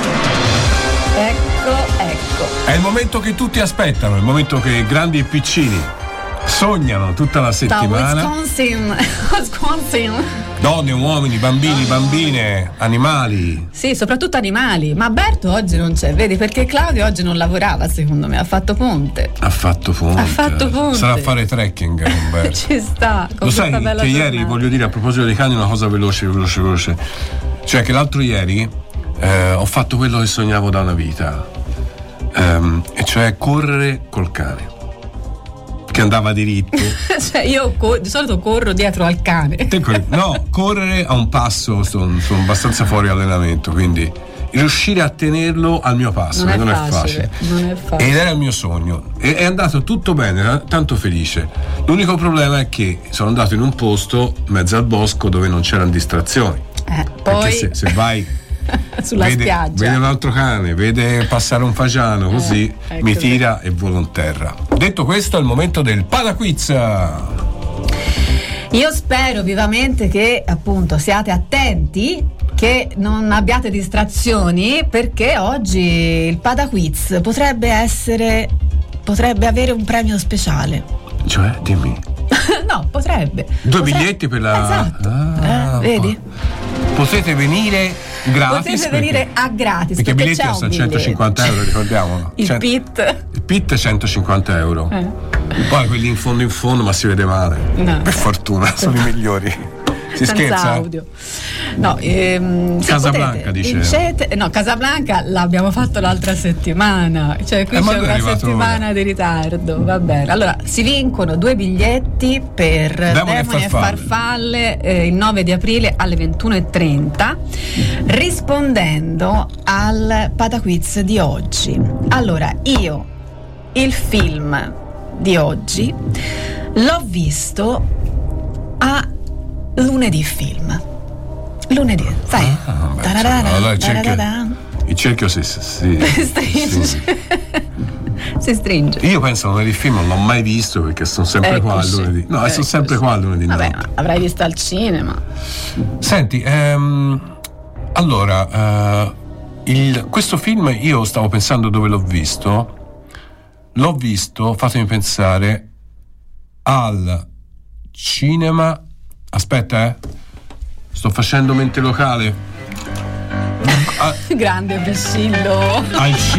Ecco, ecco. È il momento che tutti aspettano, è il momento che grandi e piccini sognano tutta la settimana. Da Wisconsin, Wisconsin. Donne, uomini, bambini, bambine, animali. Sì, soprattutto animali. Ma Berto oggi non c'è, vedi, perché Claudio oggi non lavorava, secondo me, ha fatto ponte. Ha fatto ponte. Ha fatto ponte. Sarà a fare trekking con Berto. Ci sta. Lo sai che giornata. Ieri, voglio dire, a proposito dei cani, una cosa veloce, veloce, veloce. Cioè che l'altro ieri eh, ho fatto quello che sognavo da una vita. Um, e cioè correre col cane che andava diritto. Cioè io co- di solito corro dietro al cane. No, correre a un passo, sono, sono abbastanza fuori allenamento, quindi riuscire a tenerlo al mio passo non, non, è, facile, è facile non è facile ed era il mio sogno e è andato tutto bene, tanto felice. L'unico problema è che sono andato in un posto in mezzo al bosco dove non c'erano distrazioni, eh, perché poi... se, se vai sulla vede, spiaggia vede un altro cane, vede passare un fagiano, così eh, ecco mi così. tira e vola in terra. Detto questo, è il momento del Padaquiz. Io spero vivamente che appunto siate attenti, che non abbiate distrazioni, perché oggi il Padaquiz potrebbe essere potrebbe avere un premio speciale. Cioè, dimmi. No, potrebbe. Due potrebbe. biglietti per la. Esatto. Ah, eh, vedi? Potete venire gratis. Potete venire a gratis. Perché i biglietti c'è costano un centocinquanta euro, ricordiamo. Il Cent- pit. Il pit è centocinquanta euro. Eh. Poi quelli in fondo in fondo, ma si vede male. No. Per fortuna, sono i migliori. Si Senza scherza? Audio. No, ehm, Casablanca dice. Vincete, no, Casablanca l'abbiamo fatto l'altra settimana, cioè qui eh, c'è una settimana ora. di ritardo, va bene. Allora, si vincono due biglietti per Demoni, Demoni e Farfalle, farfalle eh, il nove di aprile alle ventuno e trenta, rispondendo al Padaquiz di oggi. Allora, io il film di oggi l'ho visto a lunedì film. Lunedì, sai? Ah, beh, allora il cerchio, il cerchio si, si, si stringe. Si, si stringe. Io penso lunedì film non l'ho mai visto perché sono sempre Eccoci. qua al lunedì. No, Eccoci. sono sempre qua al lunedì. Vabbè, notte. avrai visto al cinema. Senti, ehm, allora, uh, il, questo film io stavo pensando dove l'ho visto. L'ho visto, fatemi pensare, al cinema. Aspetta, eh. Sto facendo mente locale. A, Grande Priscillo. al ci-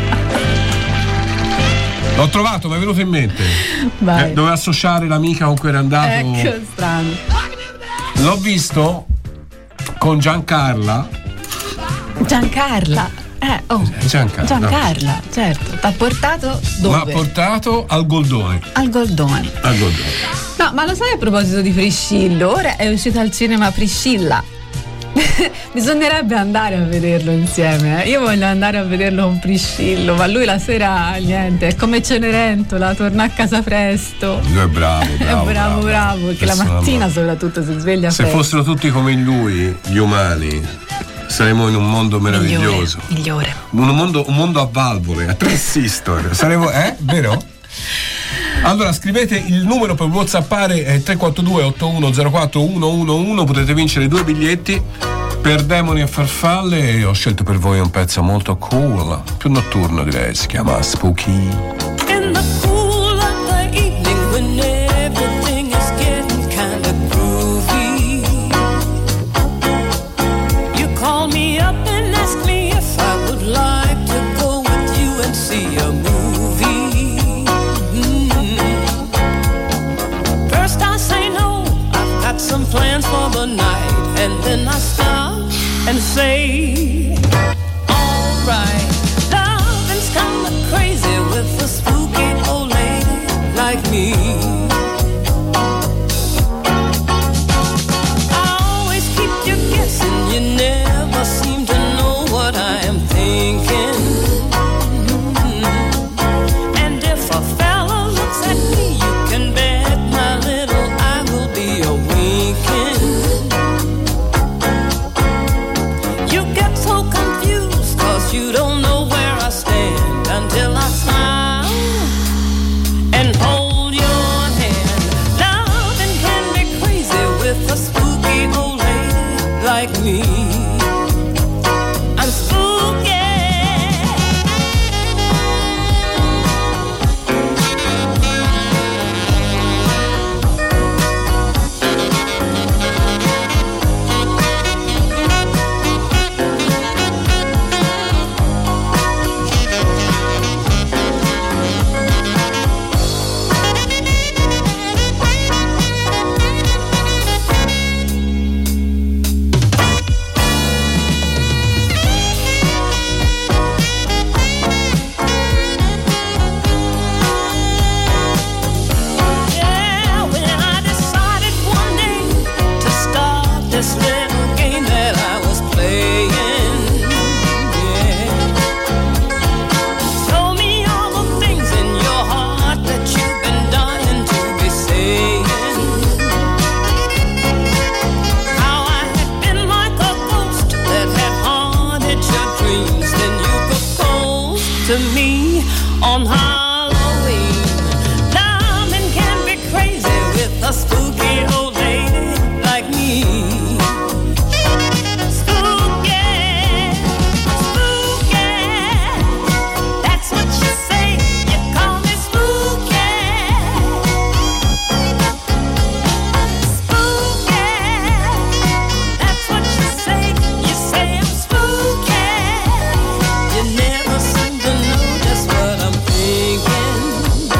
L'ho trovato, mi è venuto in mente. Vai. Eh, doveva associare l'amica con cui era andato. Ecco, strano. L'ho visto con Giancarla. Giancarla. Eh, oh. Giancarla. Giancarla, certo. T'ha portato dove? Mi ha portato al Goldone. Al Goldoni. Al Goldone. No, ma lo sai, a proposito di Priscillo, ora è uscita al cinema Priscilla. Bisognerebbe andare a vederlo insieme, eh. Io voglio andare a vederlo con Priscillo, ma lui la sera niente, è come Cenerentola, torna a casa presto. Lui è bravo, bravo, è bravo, bravo, bravo, perché la mattina soprattutto si sveglia Se presto. fossero tutti come lui, gli umani, saremmo in un mondo meraviglioso. Migliore, migliore. Un mondo, un mondo a valvole, a transistor. Saremo, eh? Vero? Allora scrivete il numero per whatsappare è tre quattro due otto uno zero quattro uno uno uno, potete vincere due biglietti per Demoni e Farfalle e ho scelto per voi un pezzo molto cool, più notturno direi, si chiama Spooky. In the cool of the evening when everything is getting kind of groovy, you call me up and ask me if I would like to go with you and see a movie. to me on Halloween. Loving can be crazy with a spooky old lady like me. Spooky, spooky, that's what you say. You call me spooky. Spooky, that's what you say. You say I'm spooky. You never seem to know just what I'm thinking.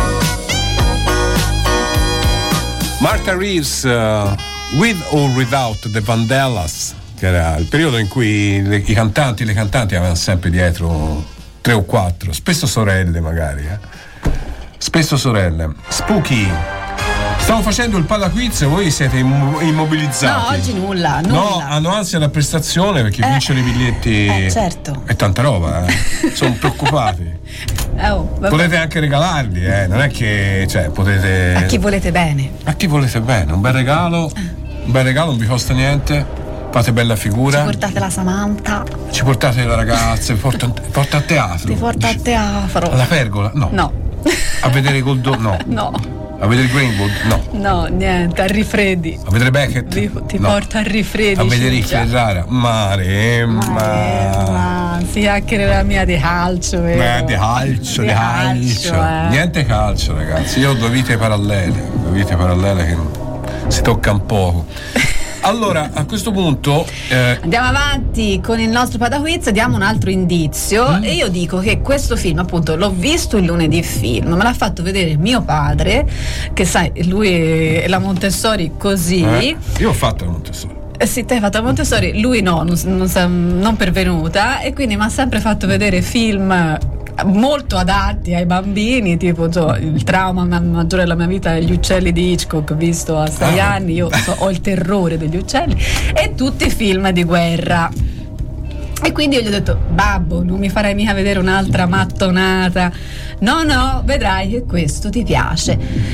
Martha Reeves, uh, With or Without the Vandellas, che era il periodo in cui le, i cantanti le cantanti avevano sempre dietro tre o quattro, spesso sorelle magari, eh? spesso sorelle. Spooky. Stavo facendo il palaquiz e voi siete immo- immobilizzati. No, oggi nulla, nulla. No, hanno ansia da prestazione perché Eh, vincere i biglietti eh, certo. è tanta roba, eh? Sono preoccupati. Eh, oh, vabbè. Potete anche regalarli, eh? Non è che, cioè, potete. A chi volete bene. A chi volete bene, un bel regalo, un bel regalo, non vi costa niente, fate bella figura. Ci portate la Samantha. Ci portate la ragazza, vi porta, porta a teatro. Ti porta a teatro. Alla Pergola? No. No. A vedere Goldo? No. No. A vedere Greenwood? No. No, niente, a rifreddi. A vedere Beckett? Ti, ti No. porta a rifreddi. A vedere il Ciccia. Ferrara? Maremma. Ma sì, anche nella mia di calcio, vero? Beh, di calcio, di Di calcio. calcio, eh. Niente calcio, ragazzi. Io ho due vite parallele, due vite parallele che si toccano poco. Allora, a questo punto eh, Andiamo avanti con il nostro Pataquiz, diamo un altro indizio Mm. e io dico che questo film, appunto, l'ho visto il lunedì film, me l'ha fatto vedere mio padre, che sai, lui è la Montessori così. eh, io ho fatto la Montessori. Eh sì, te hai fatto la Montessori, lui no, non, non, sa- non pervenuta, e quindi mi ha sempre fatto vedere film molto adatti ai bambini, tipo so, il trauma ma- maggiore della mia vita è Gli uccelli di Hitchcock, visto a sei Ah. anni, io so, ho il terrore degli uccelli, e tutti i film di guerra. E quindi io gli ho detto: babbo, non mi farai mica vedere un'altra mattonata. No, no, vedrai che questo ti piace.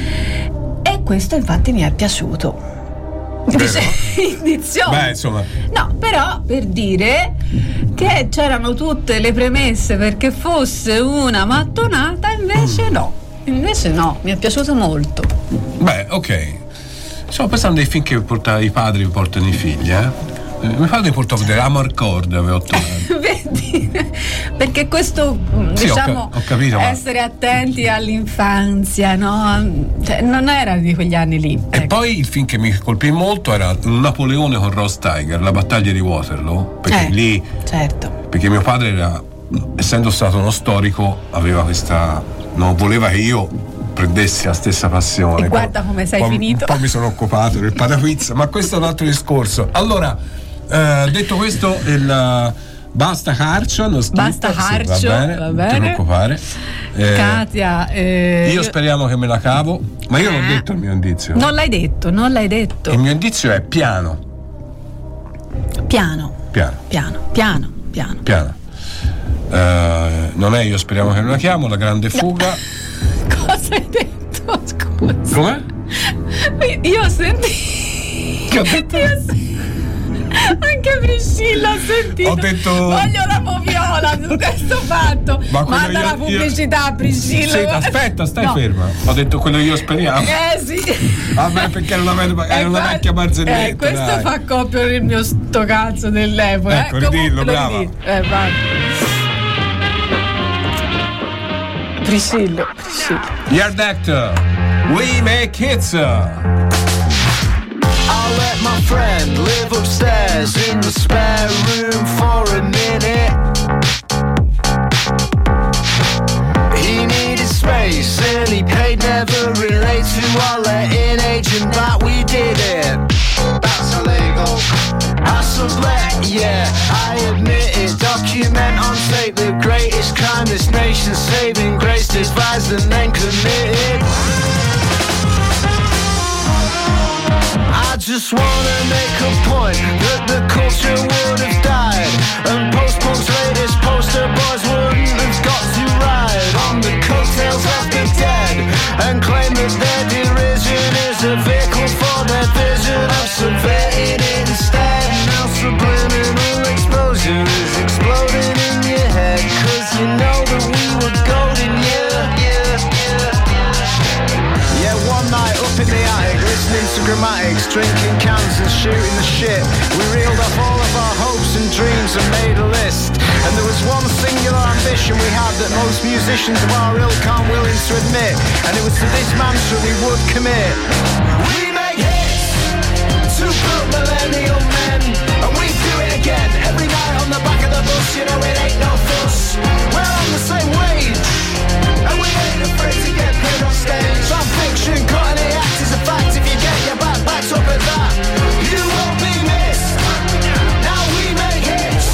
E questo infatti mi è piaciuto. Dice indizio. Beh, insomma, No, però per dire che c'erano tutte le premesse perché fosse una mattonata, invece no. Invece no, mi è piaciuto molto. beh, ok. Stavo pensando ai film che porta, i padri portano i figli, eh. Eh, Mio padre mi portò a vedere Amarcord, aveva otto anni. Vedi? Perché questo, Sì, ho diciamo, ca- ho capito, ma- essere attenti all'infanzia, no? Cioè, non era di quegli anni lì. E ecco. poi il film che mi colpì molto era Napoleone con Ross Tiger, la battaglia di Waterloo, perché Eh, lì, certo. perché mio padre era, essendo stato uno storico, aveva questa, non voleva che io prendessi la stessa passione. E guarda Poi- come sei poi- finito. Poi mi sono occupato del Pataquiz, ma questo è un altro discorso. Allora, eh, detto questo, il basta Harcio, non scritto, Basta sì, Harcio, va bene, va non ti bene. preoccupare. Eh, Katia, eh, io speriamo che me la cavo, ma io non ho Eh. detto il mio indizio. non l'hai detto, non l'hai detto. Il mio indizio è piano, Piano, piano, piano, piano, piano. piano. Eh, non è io speriamo che me la chiamo, la grande fuga. Cosa hai detto? Scusa. Com'è? Io ho sentito. Che ho detto? Io ho sen- Anche Priscilla ha sentito. Ho detto- voglio la moviola su questo fatto. Ma quello Manda io- la pubblicità, io- Priscilla. Sì, aspetta, stai No. ferma. Ho detto quello io speriamo. Eh sì. Vabbè, perché era una, ve- era Eh, una fa- vecchia barzelletta. Eh, questo dai. fa coppia per il mio sto cazzo dell'epoca. Ecco, eh. ridillo, Comunque lo brava. ridì. Eh, vai. Priscillo, Priscillo. Yard Actor, We Make Hits. I'll let my friend live upstairs in the spare room for a minute. He needed space and he paid never relate to our letting agent that we did it. That's illegal. I sublet, yeah, I admit it. Document on tape the greatest crime this nation saving grace devised and then committed. I just wanna make a point that the culture would have died, and post-punk's latest poster boys wouldn't have got to ride on the coattails of the dead and claim that their derision is a vehicle for their vision of subverting it instead. Now subliminal exposure is exploding in your head, cause you know that we were grammatics, drinking cans and shooting the shit. We reeled off all of our hopes and dreams and made a list. And there was one singular ambition we had that most musicians of our ilk aren't willing to admit. And it was to this mantra we would commit. We make hits, two broke millennial men, and we do it again. Every night on the back of the bus, you know it ain't no fuss. We're on the same wage, and we ain't afraid to get paid on stage. Our fiction, cutting the act is a fact. If you get your back backed up at that, you won't be missed. Now we make hits.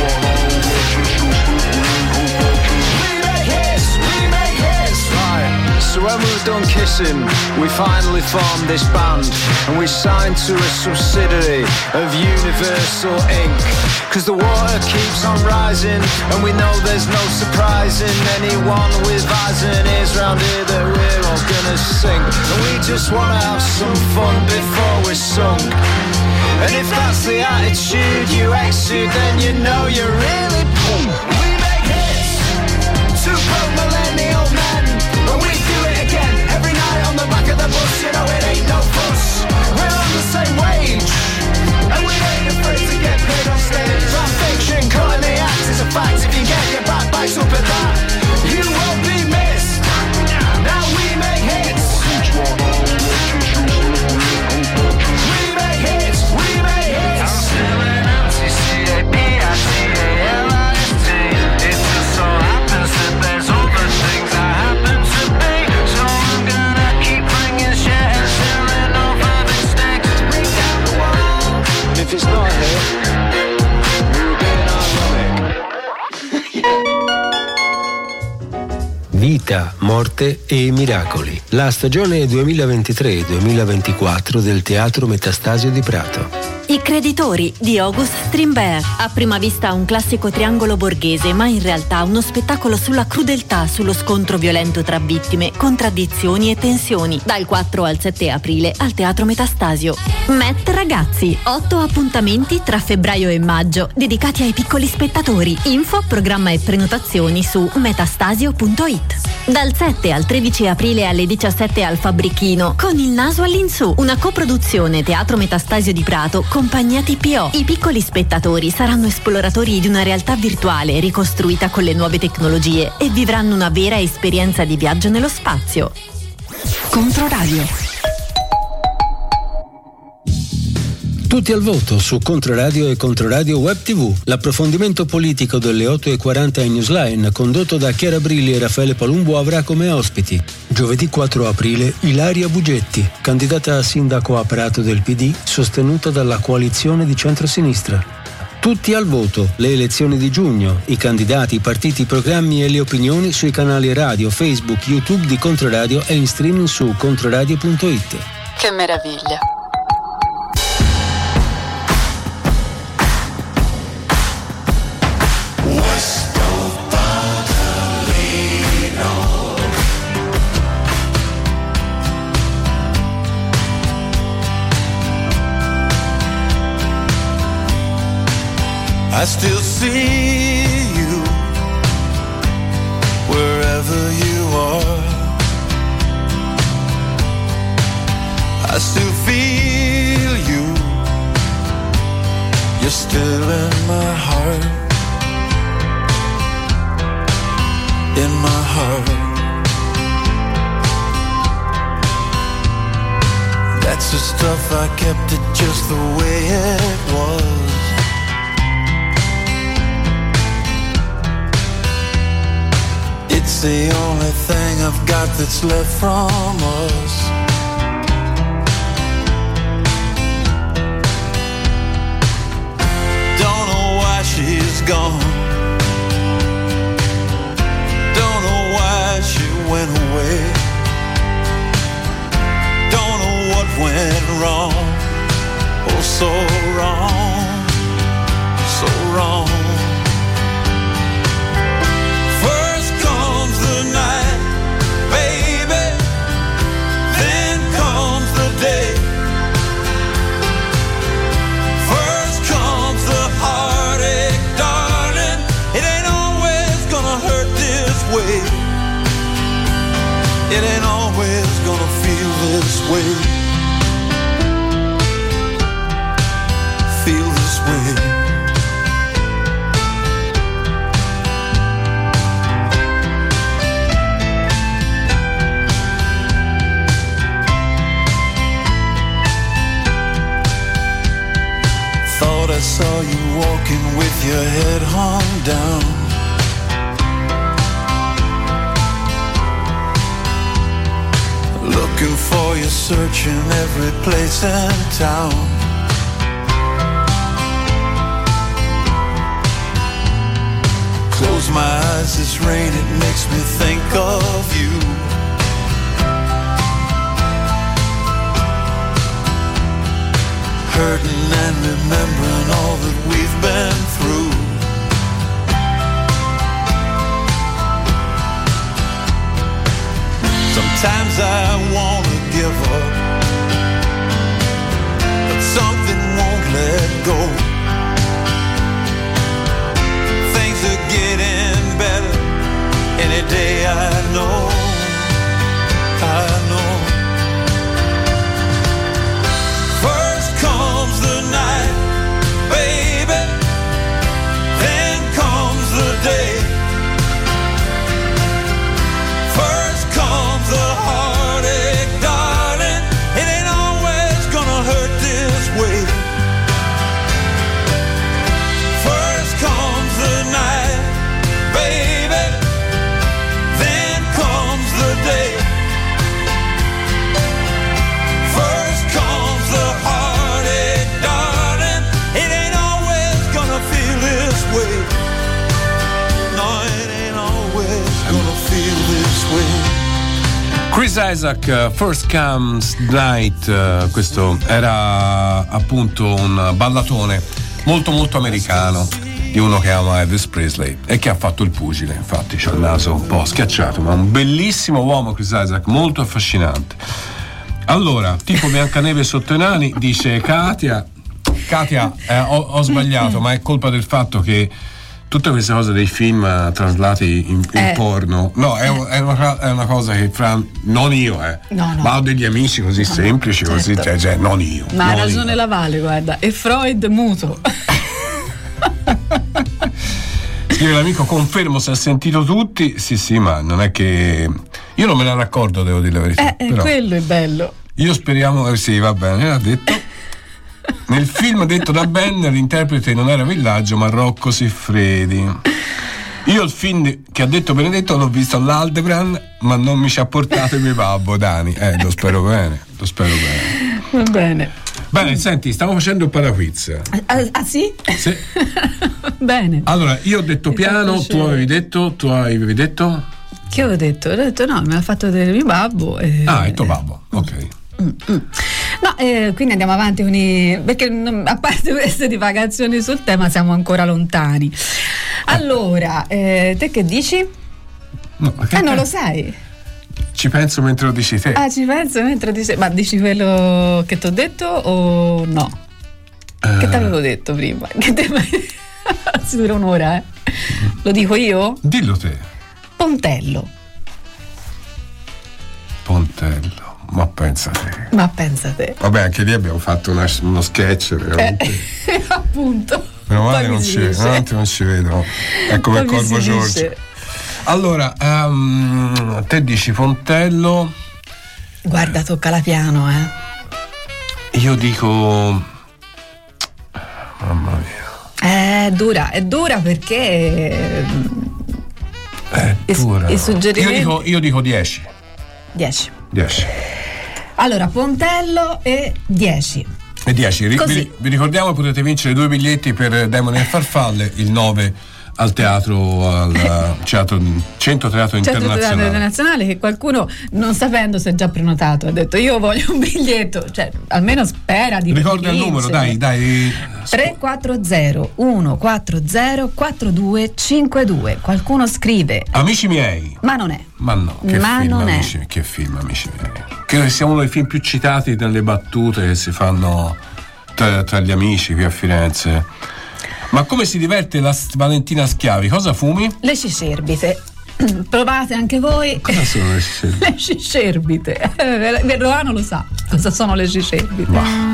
We make hits, we make hits. Right, so when we were done kissing, we finally formed this band, and we signed to a subsidiary of Universal Incorporated. Cause the water keeps on rising, and we know there's no surprising anyone with eyes and ears round here that we're all gonna sing. And we just wanna have some fun before we're sung. And if that's the attitude you exude, then you know you're really boom. We make hits, two broke millennial men, and we do it again. Every night on the back of the bus, you know it ain't no fuss. We're on the same wage, and we ain't afraid to get paid on stage. Our fiction, cutting the act is a fact. If you get your back backs up at that, you won't be missed. Now we make hits. We make hits, we make hits. I'm still an M C C A P I T A L I S T. It just so happens that there's other things I happen to be. So I'm gonna keep bringing shit and selling over the stakes. Bring down the wall. If it's not here, Vita, morte e miracoli. La stagione duemilaventitré duemilaventiquattro del Teatro Metastasio di Prato. I creditori di August Strindberg. A prima vista un classico triangolo borghese, ma in realtà uno spettacolo sulla crudeltà, sullo scontro violento tra vittime, contraddizioni e tensioni. Dal quattro al sette aprile al Teatro Metastasio. Met Ragazzi. Otto appuntamenti tra febbraio e maggio, dedicati ai piccoli spettatori. Info, programma e prenotazioni su metastasio punto it. Dal sette al tredici aprile alle diciassette al Fabbrichino, Con il naso all'insù, una coproduzione Teatro Metastasio di Prato, Compagnia T P O. I piccoli spettatori saranno esploratori di una realtà virtuale ricostruita con le nuove tecnologie e vivranno una vera esperienza di viaggio nello spazio. Controradio. Tutti al voto su Controradio e Controradio Web tivù. L'approfondimento politico delle otto e quaranta in Newsline, condotto da Chiara Brilli e Raffaele Palumbo, avrà come ospiti giovedì quattro aprile Ilaria Bugetti, candidata a sindaco a Prato del P D, sostenuta dalla coalizione di centrosinistra. Tutti al voto, le elezioni di giugno, i candidati, i partiti, i programmi e le opinioni sui canali radio, Facebook, YouTube di Controradio e in streaming su controradio punto it. Che meraviglia! I still see you wherever you are. I still feel you. You're still in my heart. In my heart. That's the stuff I kept it just the way it was. It's the only thing I've got that's left from us. Don't know why she's gone. Don't know why she went away. Don't know what went wrong. Oh, so wrong. So wrong. The night, baby, then comes the day. First comes the heartache, darling. It ain't always gonna hurt this way. It ain't always gonna feel this way. with your head hung down. Looking for you, searching every place in town. Close my eyes, this rain, it makes me think of you. Hurting and remembering all that we've been through. Sometimes I wanna give up, but something won't let go. Things are getting better any day, I know, I know. First comes the night, baby, then comes the day. First comes the heartache, darling, it ain't always gonna hurt this way. First comes the night, baby, then comes the day. First comes the heartache, darling, it ain't always gonna feel this way. No, it ain't always gonna feel this way. Chris Isaak, uh, First Comes Night, uh, questo era appunto un ballatone molto molto americano di uno che ama Elvis Presley e che ha fatto il pugile, infatti c'ha il naso un po' schiacciato, ma un bellissimo uomo Chris Isaak, molto affascinante. Allora, tipo Biancaneve sotto i nani, dice Katia. Katia, eh, ho, ho sbagliato, ma è colpa del fatto che tutte queste cose dei film uh, traslati in, in Eh. porno, no, è, è, una, è una cosa che fra non io, eh, No, no. ma ho degli amici così semplici, così, certo. cioè, cioè, non io. Ma ha non ragione io. la Vale, guarda, e Freud muto. Scrive l'amico, confermo se ha sentito tutti, sì sì, ma non è che io non me ne raccordo, devo dire la verità. Eh, eh, però quello è bello. io speriamo, eh, sì, va bene, ha detto. Nel film detto da Ben l'interprete non era Villaggio ma Rocco Siffredi. Io il film che ha detto Benedetto l'ho visto all'Aldebaran, ma non mi ci ha portato il mio babbo Dani. Eh, lo spero bene, lo spero bene. Va bene. Bene, senti, stiamo facendo il paraquiz. Ah, ah, sì? Sì. Bene. Allora, io ho detto Mi fa piano, tu piacere. avevi detto, tu avevi detto? Che avevo detto? Ho detto no, me l'ha fatto vedere mio babbo. E... Ah, è tuo babbo, ok. Mm, mm. No, eh, quindi andiamo avanti con i, perché mm, a parte queste divagazioni sul tema siamo ancora lontani. Allora, eh, te che dici? No, Ah, non lo sai? Ci penso mentre lo dici te. Ah, ci penso mentre dici, ma dici quello che ti ho detto o no? Eh. Che ti avevo detto prima? Che te... si dura un'ora, eh? Lo dico io? Dillo te. Pontello. Pontello, ma pensa te. Ma pensa te. Vabbè, anche lì abbiamo fatto una- uno sketch veramente. Eh, appunto. Meno male Poi non mi ci, si dice. no, non ci vedo. È come Poi mi Corvo si Giorgio. dice. Allora, ehm, te dici Pontello, Guarda, toccala piano, eh. io dico. Mamma mia. È dura, è dura perché È dura. i suggerimenti- Io dico, io dico dieci. dieci. dieci. Allora, Pontello e dieci. E dieci. Ri- Così. vi, vi ricordiamo che potete vincere due biglietti per Demoni e Farfalle il nove al teatro, al teatro, Centro Teatro Centro Teatro Internazionale. Internazionale, che qualcuno, non sapendo, si è già prenotato, ha detto io voglio un biglietto, cioè almeno spera di Ricorda di il numero, vincere. dai, dai. tre quattro zero uno quattro zero quattro due cinque due. Qualcuno scrive, Amici miei. ma non è. Ma no, che Ma film, non è. amici, che film, amici miei. Credo che sia uno dei film più citati nelle battute che si fanno tra, tra gli amici qui a Firenze. Ma come si diverte la S- Valentina Schiavi? Cosa fumi? Le cicerbite. Provate anche voi. Cosa sono le cicerbite? Le cicerbite. Eh, Roano lo sa cosa sono le cicerbite.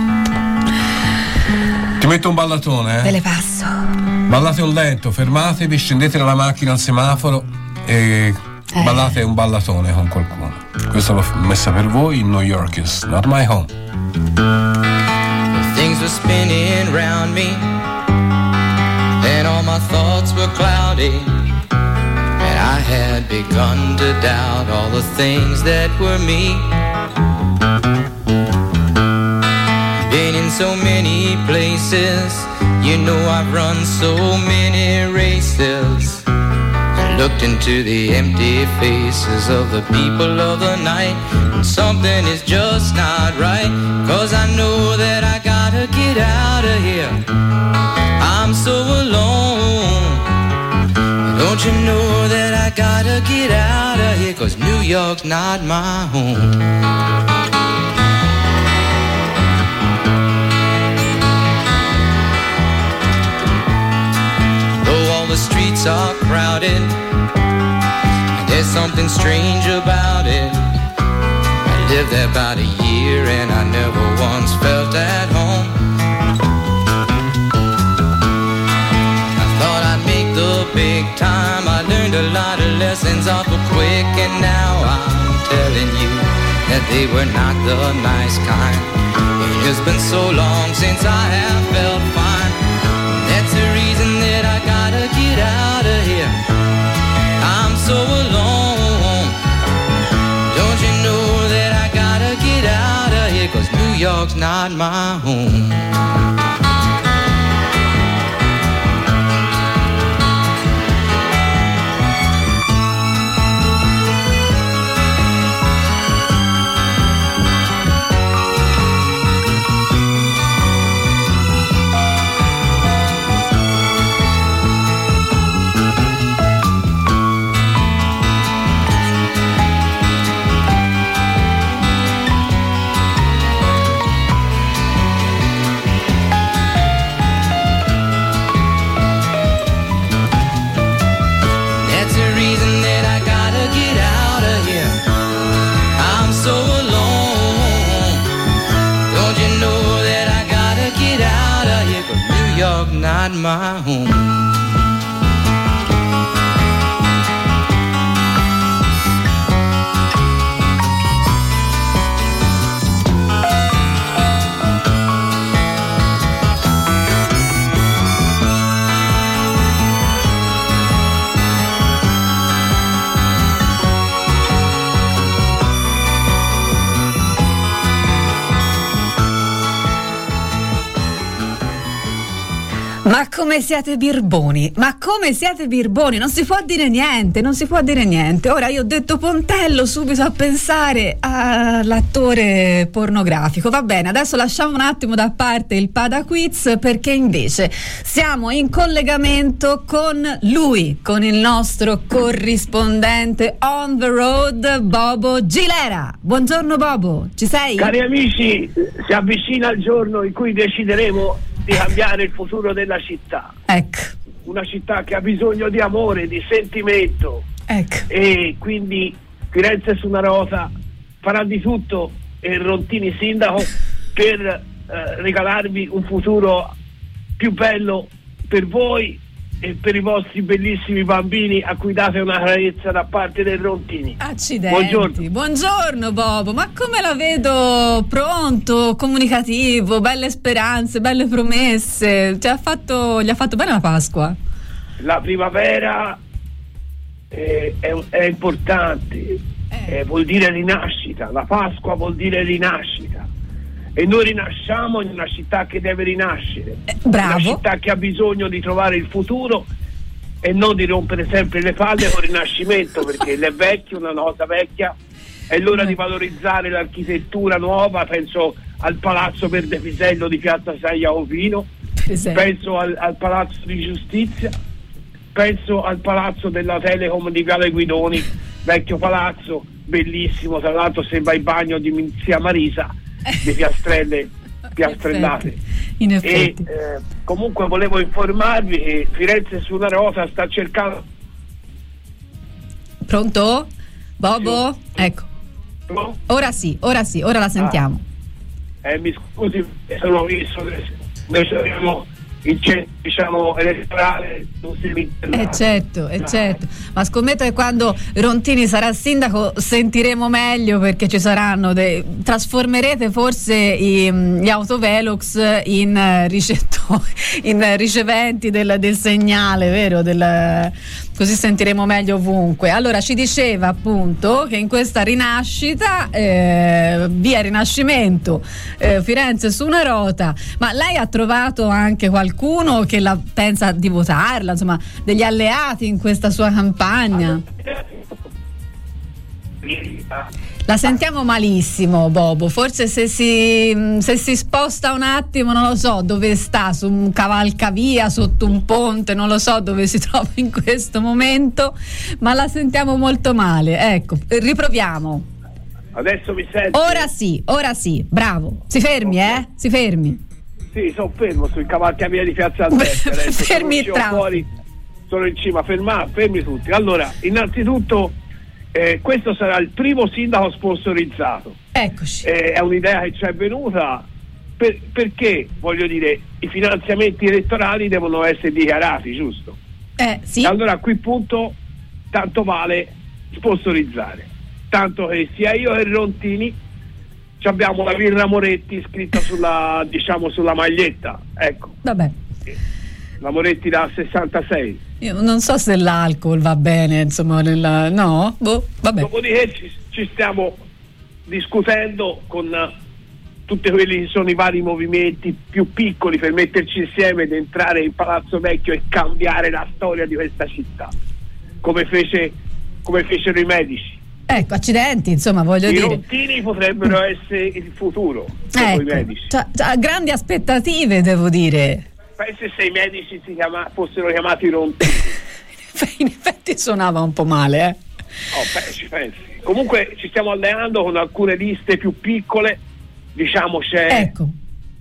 Ti metto un ballatone, Ve eh? le passo. Ballate un lento, fermatevi, scendete dalla macchina al semaforo e Eh. ballate un ballatone con qualcuno. Questa l'ho f- messa per voi in New York is not my home. Things were spinning round me, and all my thoughts were cloudy, and I had begun to doubt all the things that were me. Been in so many places, you know I've run so many races, and looked into the empty faces of the people of the night, and something is just not right, 'cause I know that I gotta get out of here. I'm so alone. Don't you know that I gotta get out of here, 'cause New York's not my home. The streets are crowded, there's something strange about it. I lived there about a year and I never once felt at home. I thought I'd make the big time, I learned a lot of lessons awful quick, and now I'm telling you that they were not the nice kind. It's been so long since I have felt fine. That's the reason that I gotta get out of here. I'm so alone. Don't you know that I gotta get out of here, 'cause New York's not my home. Not my home. Ma come siete birboni, ma come siete birboni, non si può dire niente, non si può dire niente. Ora io ho detto Pontello subito a pensare all'attore pornografico. Va bene, adesso lasciamo un attimo da parte il Pada Quiz, perché invece siamo in collegamento con lui, con il nostro corrispondente on the road, Bobo Gilera. Buongiorno Bobo, ci sei? Cari amici, si avvicina il giorno in cui decideremo di cambiare il futuro della città. Ecco. Una città che ha bisogno di amore, di sentimento. Ecco. E quindi Firenze su una rota farà di tutto, e Rontini sindaco, per eh, regalarvi un futuro più bello per voi e per i vostri bellissimi bambini, a cui date una carezza da parte dei Rontini. Accidenti. Buongiorno. Buongiorno Bobo, ma come la vedo pronto, comunicativo, belle speranze, belle promesse. Ci ha fatto, gli ha fatto bene la Pasqua? La primavera eh, è, è importante, eh. Eh, vuol dire rinascita. La Pasqua vuol dire rinascita. E noi rinasciamo in una città che deve rinascere, eh, bravo. Una città che ha bisogno di trovare il futuro e non di rompere sempre le palle con il rinascimento, perché è vecchio, una cosa vecchia. È l'ora di valorizzare l'architettura nuova. Penso al Palazzo Verde Pisello di Piazza San Jacopo, penso al, al Palazzo di Giustizia, penso al Palazzo della Telecom di Viale Guidoni, vecchio palazzo, bellissimo, tra l'altro sembra il bagno di zia Marisa, di piastrelle piastrellate. In effetti. E eh, comunque volevo informarvi che Firenze su una rota sta cercando. Pronto? Bobo? Sì. Ecco. No? Ora sì, ora sì, ora la sentiamo. Ah. Eh, mi scusi, sono visto che noi abbiamo i centri diciamo elettorale non si Eh certo, eh certo, ma scommetto che quando Rontini sarà sindaco sentiremo meglio, perché ci saranno dei, trasformerete forse i, gli autovelox in eh, ricettori, in riceventi del, del segnale, vero? Del, così sentiremo meglio ovunque. Allora ci diceva appunto che in questa rinascita, eh, via Rinascimento, eh, Firenze su una rota, ma lei ha trovato anche qualcuno che la pensa di votarla, insomma degli alleati in questa sua campagna? La sentiamo malissimo, Bobo. Forse se si, se si sposta un attimo, non lo so dove sta, su un cavalcavia, sotto un ponte, non lo so dove si trova in questo momento, ma la sentiamo molto male. Ecco, riproviamo. Adesso mi senti? Ora sì, ora sì, bravo. Si fermi, okay. eh? Si fermi. Sì, sono fermo sul cavalcavia di Piazza Alberta. Fermi il traffico. Fuori, sono in cima, ferma, fermi tutti. Allora, innanzitutto Eh, questo sarà il primo sindaco sponsorizzato. Eccoci. Eh, è un'idea che ci è venuta per, perché, voglio dire, i finanziamenti elettorali devono essere dichiarati, giusto? Eh, sì. E allora a quel punto tanto vale sponsorizzare. Tanto che sia io che Rontini abbiamo la Virna Moretti scritta sulla, diciamo, sulla maglietta. Ecco. Vabbè. La Moretti da sessantasei. Io non so se l'alcol va bene, insomma, nella... no? Boh, vabbè. Dopodiché ci, ci stiamo discutendo con uh, tutti quelli che sono i vari movimenti più piccoli per metterci insieme ed entrare in Palazzo Vecchio e cambiare la storia di questa città, come fece come fecero i medici. Ecco, accidenti, insomma, voglio I dire. I Rontini potrebbero essere il futuro, ecco, i medici. C'ha, c'ha grandi aspettative, devo dire. Pensi se i medici si chiama, fossero chiamati Rontini. In effetti suonava un po' male, eh. Oh, beh, ci pensi. Comunque ci stiamo alleando con alcune liste più piccole, diciamo c'è... Ecco.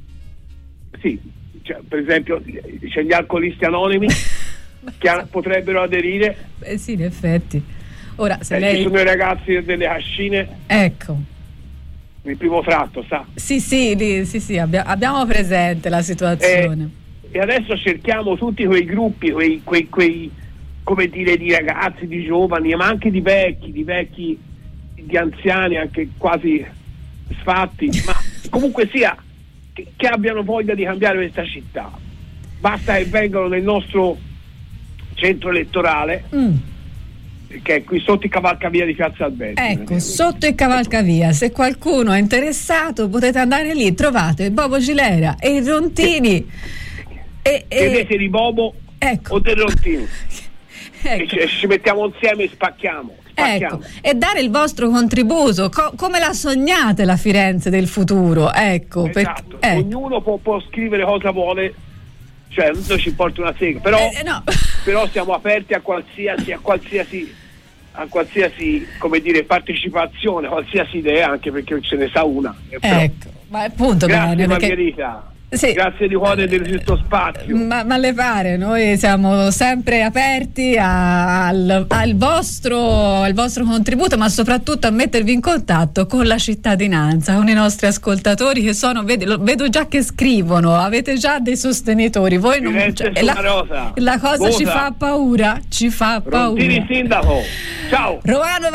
Sì, cioè, per esempio c'è gli alcolisti anonimi che ha, potrebbero aderire. Beh sì, in effetti. Ora, se eh, lei... Ci sono i ragazzi delle cascine. Ecco. Il primo tratto, sa? Sì, sì, lì, sì, sì, abbia, abbiamo presente la situazione. Eh, e adesso cerchiamo tutti quei gruppi, quei, quei, quei, come dire, di ragazzi, di giovani, ma anche di vecchi, di vecchi, di anziani, anche quasi sfatti, ma comunque sia, che, che abbiano voglia di cambiare questa città. Basta che vengano nel nostro centro elettorale, mm. che è qui sotto il cavalcavia di Piazza Alberta. Ecco, sotto il cavalcavia, se qualcuno è interessato potete andare lì, trovate Bobo Gilera e i Rontini. E, e... Chiedete di Bobo, ecco, o del Rontini. Ecco. E ci, ci mettiamo insieme e spacchiamo. spacchiamo. Ecco, e dare il vostro contributo, Co- come la sognate la Firenze del futuro? Ecco, esatto. per... ecco. Ognuno può, può scrivere cosa vuole, cioè non ci importa una sega, però, eh, no. però siamo aperti a qualsiasi, a qualsiasi, a qualsiasi, come dire, partecipazione, qualsiasi idea, anche perché ce ne sa una. Ecco, ma appunto, grazie bene, perché... Margherita. Sì. Grazie di cuore del giusto spazio. Ma, ma le pare, noi siamo sempre aperti a, al, al, vostro, al vostro contributo, ma soprattutto a mettervi in contatto con la cittadinanza, con i nostri ascoltatori che sono, vedo, lo, vedo già che scrivono, avete già dei sostenitori. Voi non, cioè, la, rosa. la cosa Vota. Ci fa paura, ci fa paura. Rontini sindaco. Ciao. Romano,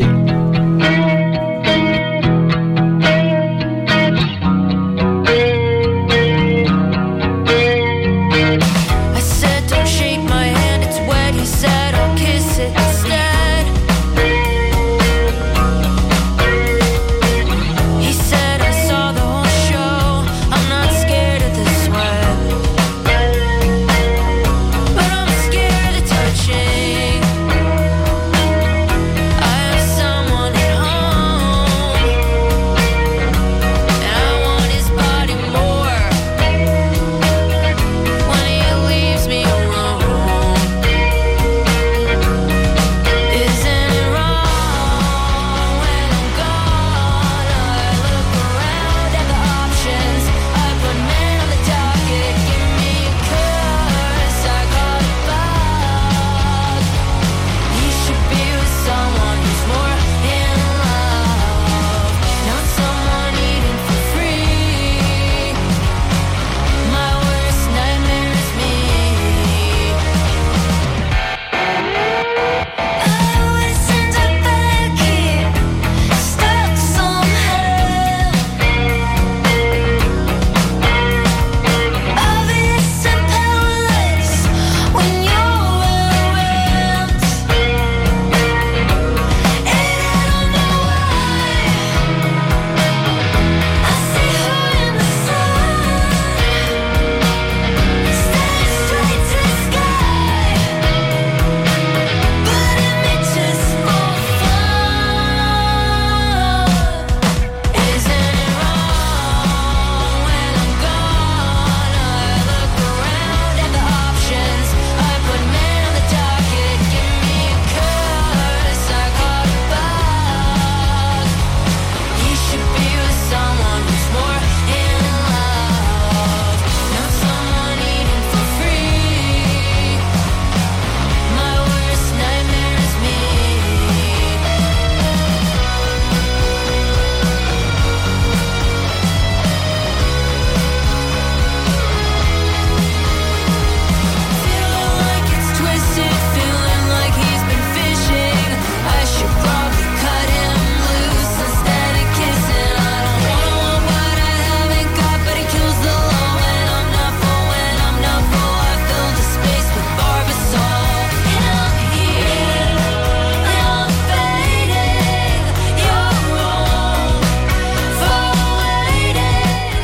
vai. Someone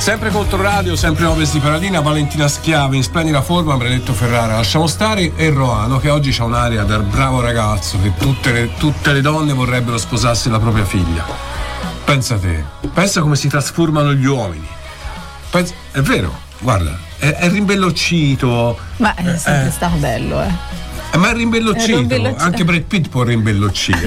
Sempre Controradio, sempre Ovest di Paradina, Valentina Schiavi in splendida forma, Benedetto Ferrara, lasciamo stare, e Roano che oggi c'ha un'aria del bravo ragazzo che tutte le, tutte le donne vorrebbero sposarsi la propria figlia. Pensa te, pensa come si trasformano gli uomini. Pensa, è vero, guarda, è, è rimbellocito. Ma è sempre eh, stato bello, eh. eh ma è rimbellocito, È rimbellocito. Anche Brad Pitt può rimbellocire.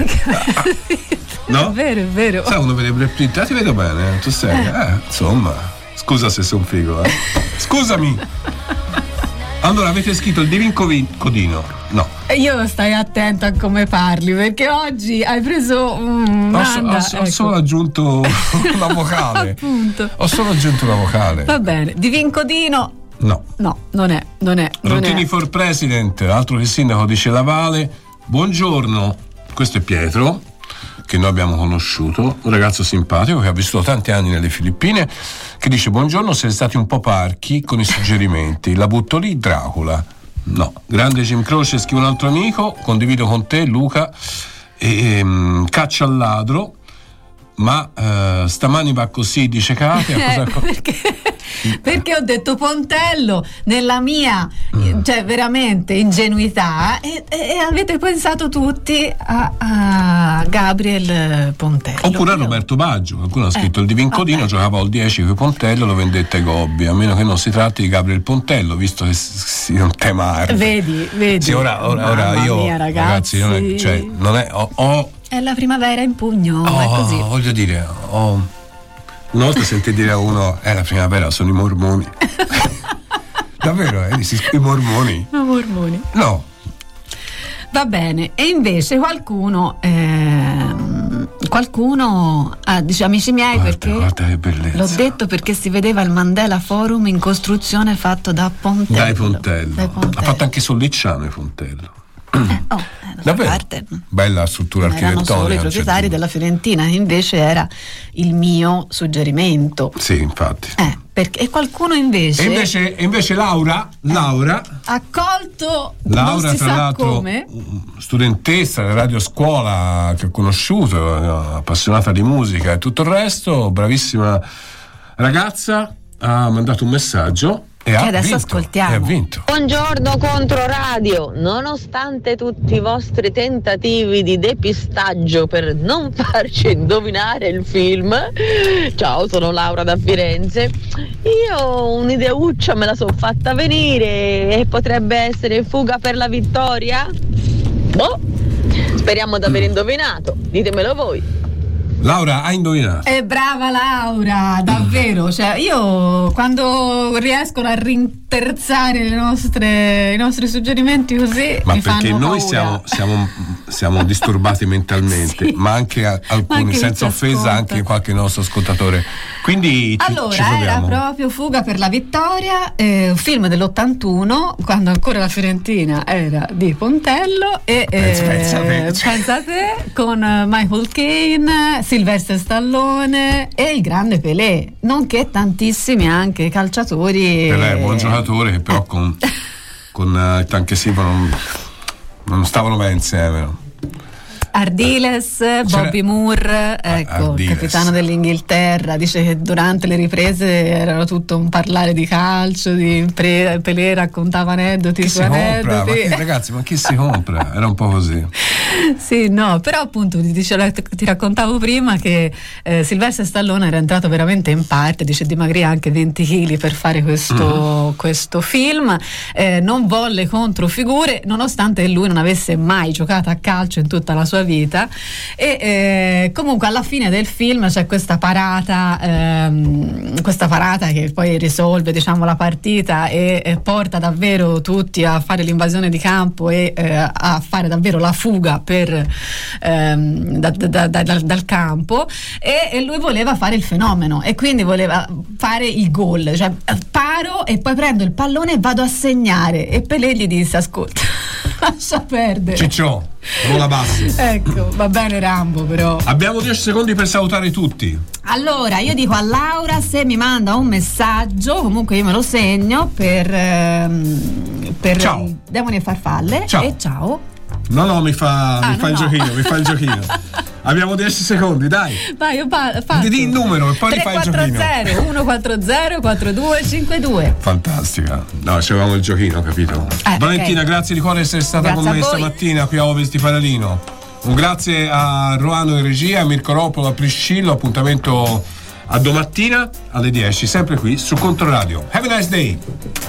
No? È vero, è vero. Sai, uno vede Brad Pitt, ah, ti vedo bene, tu sei, eh, eh insomma. Scusa se sono figo, eh. Scusami. Allora, avete scritto il Divin Codino? No. Io stai attento a come parli, perché oggi hai preso un. Ho, so, ho, so, ecco. ho solo aggiunto una vocale. Appunto. Ho solo aggiunto una vocale. Va bene. Divin Codino? No. No, non è, non è. Non Rotini è. for President, altro che sindaco di Celavale. Buongiorno, questo è Pietro, che noi abbiamo conosciuto, un ragazzo simpatico che ha vissuto tanti anni nelle Filippine, che dice: buongiorno, siete stati un po' parchi con i suggerimenti, la butto lì, Dracula. No. Grande Jim Croce, scrive un altro amico, condivido con te Luca, e, um, Caccia al ladro, ma uh, stamani va così, dice Katia. Eh, cosa... perché, perché ho detto Pontello nella mia mm. cioè veramente ingenuità, e, e avete pensato tutti a, a Gabriel Pontello. Oppure a Roberto Baggio, qualcuno ha scritto eh, il Divin Codino, okay. Giocava al dieci con Pontello, lo vendette ai Gobbi, a meno che non si tratti di Gabriel Pontello, visto che sia un tema. Vedi, vedi. Sì, ora, ora, ora io mia, ragazzi, ragazzi non è, cioè, non è ho, ho è la primavera in pugno, oh, è così. Voglio dire, ho una volta sentì dire a uno: è eh, la primavera, sono i mormoni. Davvero, eh? I mormoni. I mormoni. No. Va bene, e invece qualcuno ehm, qualcuno ah, dice: amici miei, guarda, perché guarda che bellezza. L'ho detto perché si vedeva il Mandela Forum in costruzione fatto da Pontello. Dai Pontello. Dai Pontello. Ha fatto anche Sollicciano i Pontello. Eh, oh, eh, davvero parte. Bella struttura non architettonica. Erano solo i proprietari della Fiorentina, che invece era il mio suggerimento. Sì, infatti. Eh, perché, e qualcuno invece. E invece, e invece Laura, Laura ha colto. Laura, non si tra sa l'altro, come. studentessa della radioscuola che ho conosciuto, appassionata di musica e tutto il resto, bravissima ragazza, ha mandato un messaggio. E che ha adesso vinto, ascoltiamo. E ha vinto. Buongiorno Controradio, nonostante tutti i vostri tentativi di depistaggio per non farci indovinare il film, ciao, sono Laura da Firenze, io un'ideuccia me la sono fatta venire e potrebbe essere Fuga per la vittoria? Boh, speriamo di aver indovinato, ditemelo voi. Laura, hai indovinato. È brava Laura, davvero. Cioè, io quando riescono a rinterzare le nostre, i nostri suggerimenti così. Ma mi perché fanno noi paura. siamo, siamo, siamo disturbati mentalmente, sì. Ma anche a, alcuni, anche senza offesa, anche qualche nostro ascoltatore. Quindi ci, allora, ci proviamo. Era proprio Fuga per la vittoria, eh, un film dell'ottantuno, quando ancora la Fiorentina era di Pontello, e eh, pensate, pensate, con Michael Caine, Sylvester Stallone e il grande Pelé, nonché tantissimi anche calciatori. Pelé è un buon giocatore che però con, con uh, il Tanque Silva non, non stavano bene insieme, no? Ardiles, Bobby Moore, ecco, Ardiles. capitano dell'Inghilterra, dice che durante le riprese erano tutto un parlare di calcio, di pre- Pelé raccontava aneddoti chi su si aneddoti. compra? Ma che, ragazzi, ma chi si compra? Era un po' così. Sì, no, però appunto ti, dice, ti raccontavo prima che eh, Sylvester Stallone era entrato veramente in parte, dice dimagrì anche venti chili per fare questo, mm. questo film, eh, non volle controfigure, nonostante lui non avesse mai giocato a calcio in tutta la sua vita, e eh, comunque alla fine del film c'è questa parata ehm, questa parata che poi risolve, diciamo, la partita e, e porta davvero tutti a fare l'invasione di campo e eh, a fare davvero la fuga per ehm, da, da, da, dal, dal campo, e, e lui voleva fare il fenomeno e quindi voleva fare il gol, cioè paro e poi prendo il pallone e vado a segnare, e Pelé gli disse: ascolta, lascia perdere, Ciccio, non la bassi. Ecco, va bene Rambo, però abbiamo dieci secondi per salutare tutti. Allora, io dico a Laura, se mi manda un messaggio, comunque io me lo segno per, ehm, per ciao. Demoni e Farfalle. Ciao. E ciao. No, no, mi fa, Ah, mi fa no, il no. giochino, mi fa il giochino. Abbiamo dieci secondi, dai. Vai, io pa- faccio. Di il numero e poi mi fai il giochino. tre quattro zero uno quattro zero quattro due cinque due. Fantastica. No, c'avevamo il giochino, capito? Eh, Valentina, ok. grazie di cuore di essere stata Grazie con a me voi. stamattina qui a Ovest di Paralino. Un grazie a Roano in regia, a Mirko Ropolo, a Priscillo. Appuntamento a domattina alle dieci, sempre qui su Controradio. Have a nice day.